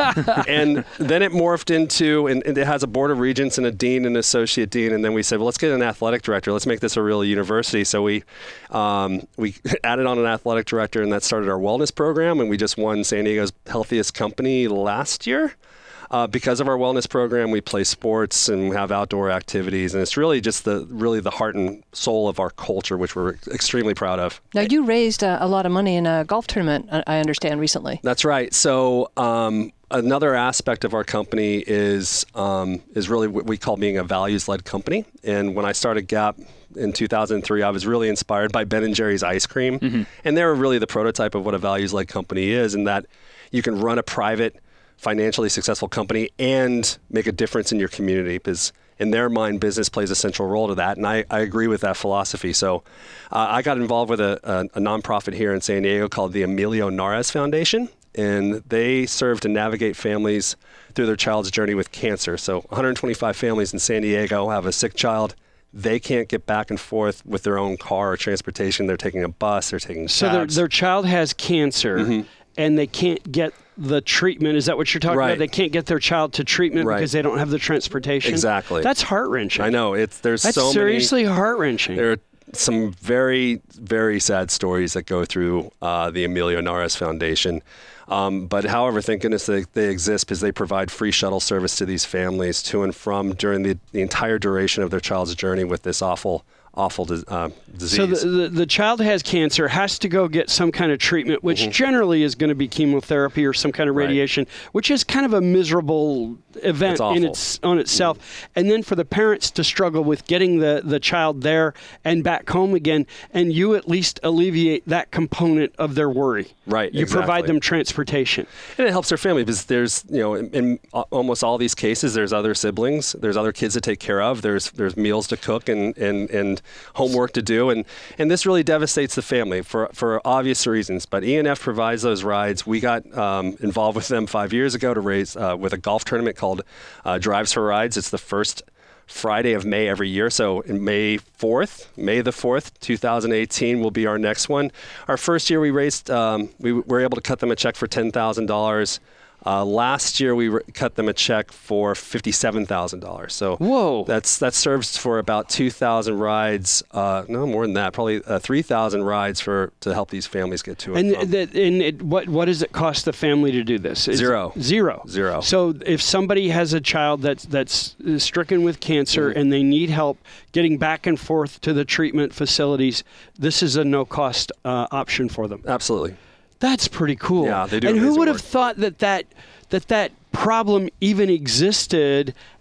S5: And then it morphed into, and, and it has a board of regents and a dean and associate dean. And then we said, well, let's get an athletic director. Let's make this a real university. So we um, we added on an athletic director, and that started our wellness program. And we just won San Diego's healthiest company last year. Uh, because of our wellness program, we play sports and have outdoor activities, and it's really just the really the heart and soul of our culture, which we're extremely proud of.
S2: Now, you raised uh, a lot of money in a golf tournament, I I understand, recently.
S5: That's right. So um, another aspect of our company is um, is really what we call being a values-led company. And when I started Gap in two thousand three, I was really inspired by Ben and Jerry's ice cream, mm-hmm. and they were really the prototype of what a values-led company is, in that you can run a private, financially successful company and make a difference in your community, because in their mind, business plays a central role to that. And I, I agree with that philosophy. So uh, I got involved with a, a, a nonprofit here in San Diego called the Emilio Nares Foundation, and they serve to navigate families through their child's journey with cancer. So one hundred twenty-five families in San Diego have a sick child. They can't get back and forth with their own car or transportation. They're taking a bus, they're taking
S1: So their,
S5: cabs.
S1: their child has cancer,
S5: Mm-hmm.
S1: and they can't get the treatment. Is that what you're talking
S5: Right.
S1: about? They can't get their child to treatment
S5: Right.
S1: because they don't have the transportation?
S5: Exactly.
S1: That's heart-wrenching.
S5: I know. It's There's
S1: That's
S5: so many.
S1: seriously heart-wrenching.
S5: There are some very, very sad stories that go through uh, the Emilio Nares Foundation. Um, but however, thank goodness they, they exist, because they provide free shuttle service to these families to and from during the, the entire duration of their child's journey with this awful, awful uh, disease.
S1: So the, the the child has cancer, has to go get some kind of treatment, which
S5: Mm-hmm.
S1: generally is going to be chemotherapy or some kind of
S5: Right.
S1: radiation, which is kind of a miserable event
S5: It's awful.
S1: in its on itself. And then for the parents to struggle with getting the, the child there and back home again, and you at least alleviate that component of their worry.
S5: Right,
S1: You provide
S5: exactly.
S1: them transportation.
S5: And it helps their family, because there's, you know, in, in almost all these cases, there's other siblings, there's other kids to take care of, there's there's meals to cook and, and, and homework to do, and, and this really devastates the family for, for obvious reasons. But E and F provides those rides. We got um, involved with them five years ago to raise uh, with a golf tournament called uh, Drives for Rides. It's the first Friday of May every year. So in May fourth, May the fourth, two thousand eighteen will be our next one. Our first year we raised, um, we were able to cut them a check for ten thousand dollars. Uh, last year we re- cut them a check for fifty-seven thousand dollars. So
S1: Whoa.
S5: that's that serves for about two thousand rides. Uh, no more than that, probably uh, three thousand rides for to help these families get to
S1: And
S5: it. from.
S1: that, and it, what what does it cost the family to do this? Is
S5: Zero.
S1: it- Zero.
S5: Zero.
S1: So if somebody has a child that's that's stricken with cancer
S5: Mm-hmm.
S1: and they need help getting back and forth to the treatment facilities, this is a no cost uh, option for them.
S5: Absolutely.
S1: That's pretty cool.
S5: Yeah, they do
S1: And who
S5: amazing
S1: would have
S5: work.
S1: thought that that that that problem even existed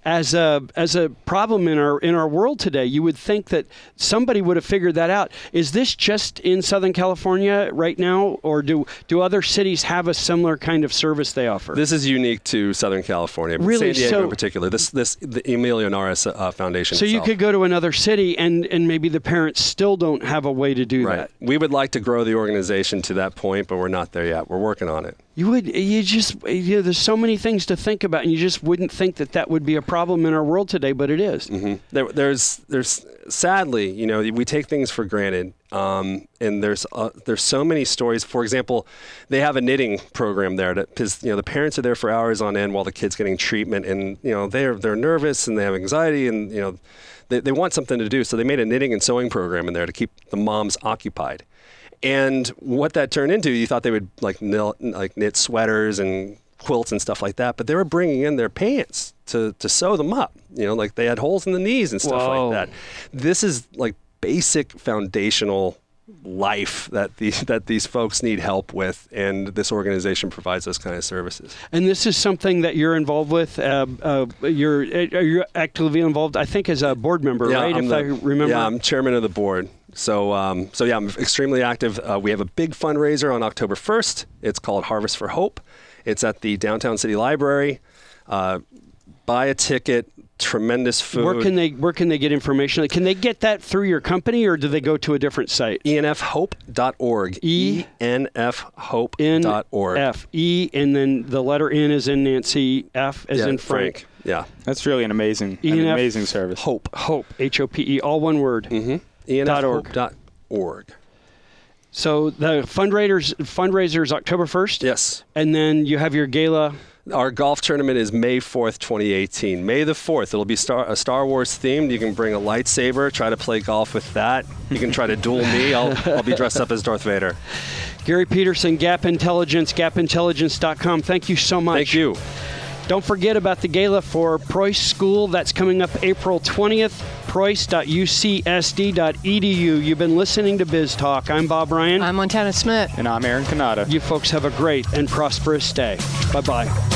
S1: as a as a problem in our in our world today. You would think that somebody would have figured that out. Is this just in Southern California right now, or do do other cities have a similar kind of service they offer?
S5: This is unique to Southern California, but
S1: Really?
S5: San Diego
S1: So-
S5: in particular. This this the Emilio Naras uh, Foundation.
S1: So you
S5: itself.
S1: could go to another city and, and maybe the parents still don't have a way to do
S5: Right.
S1: that.
S5: We would like to grow the organization to that point, but we're not there yet. We're working on it.
S1: You would, you just, you know, there's so many things to think about, and you just wouldn't think that that would be a problem in our world today, but it is.
S5: Mm-hmm. There, there's, there's, sadly, you know, we take things for granted, um, and there's, uh, there's so many stories. For example, they have a knitting program there because you know the parents are there for hours on end while the kid's getting treatment, and you know they're they're nervous and they have anxiety, and you know they they want something to do, so they made a knitting and sewing program in there to keep the moms occupied. And what that turned into, you thought they would like knit, like knit sweaters and quilts and stuff like that, but they were bringing in their pants to, to sew them up. You know, like they had holes in the knees and stuff
S1: Whoa.
S5: like that. This is like basic foundational life that these that these folks need help with, and this organization provides those kind of services.
S1: And this is something that you're involved with. Uh, uh, you're are you actively involved? I think as a board member, right?
S5: I'm
S1: if
S5: the-
S1: I remember.
S5: Yeah, I'm chairman of the board. So, um, so yeah, I'm extremely active. Uh, we have a big fundraiser on October first. It's called Harvest for Hope. It's at the Downtown City Library. Uh, buy a ticket. Tremendous food.
S1: Where can they Where can they get information? Like, can they get that through your company, or do they go to a different site?
S5: E N F hope dot org.
S1: E-
S5: E N F hope
S1: N
S5: dot org.
S1: F E, and then the letter N is in Nancy, F as
S5: Yeah,
S1: in Frank.
S5: Yeah.
S3: That's really an amazing,
S1: E
S3: an
S1: N F
S3: amazing service.
S5: Hope.
S1: Hope, H O P E, all one word.
S5: Mm-hmm. E N F
S1: Dot org.
S5: hope dot org.
S1: So the fundraisers fundraiser is October first.
S5: Yes.
S1: And then you have your gala.
S5: Our golf tournament is May fourth, twenty eighteen. May the fourth. It'll be Star, a Star Wars themed. You can bring a lightsaber, try to play golf with that. You can try to duel me. I'll, I'll be dressed up as Darth Vader.
S1: Gary Peterson, Gap Intelligence, gap intelligence dot com. Thank you so much.
S5: Thank you.
S1: Don't forget about the gala for Preuss School. That's coming up April twentieth. Preuss dot U C S D dot E D U. You've been listening to Biz Talk. I'm Bob Ryan.
S2: I'm Montana Smith.
S3: And I'm Aaron Kanata.
S1: You folks have a great and prosperous day. Bye-bye.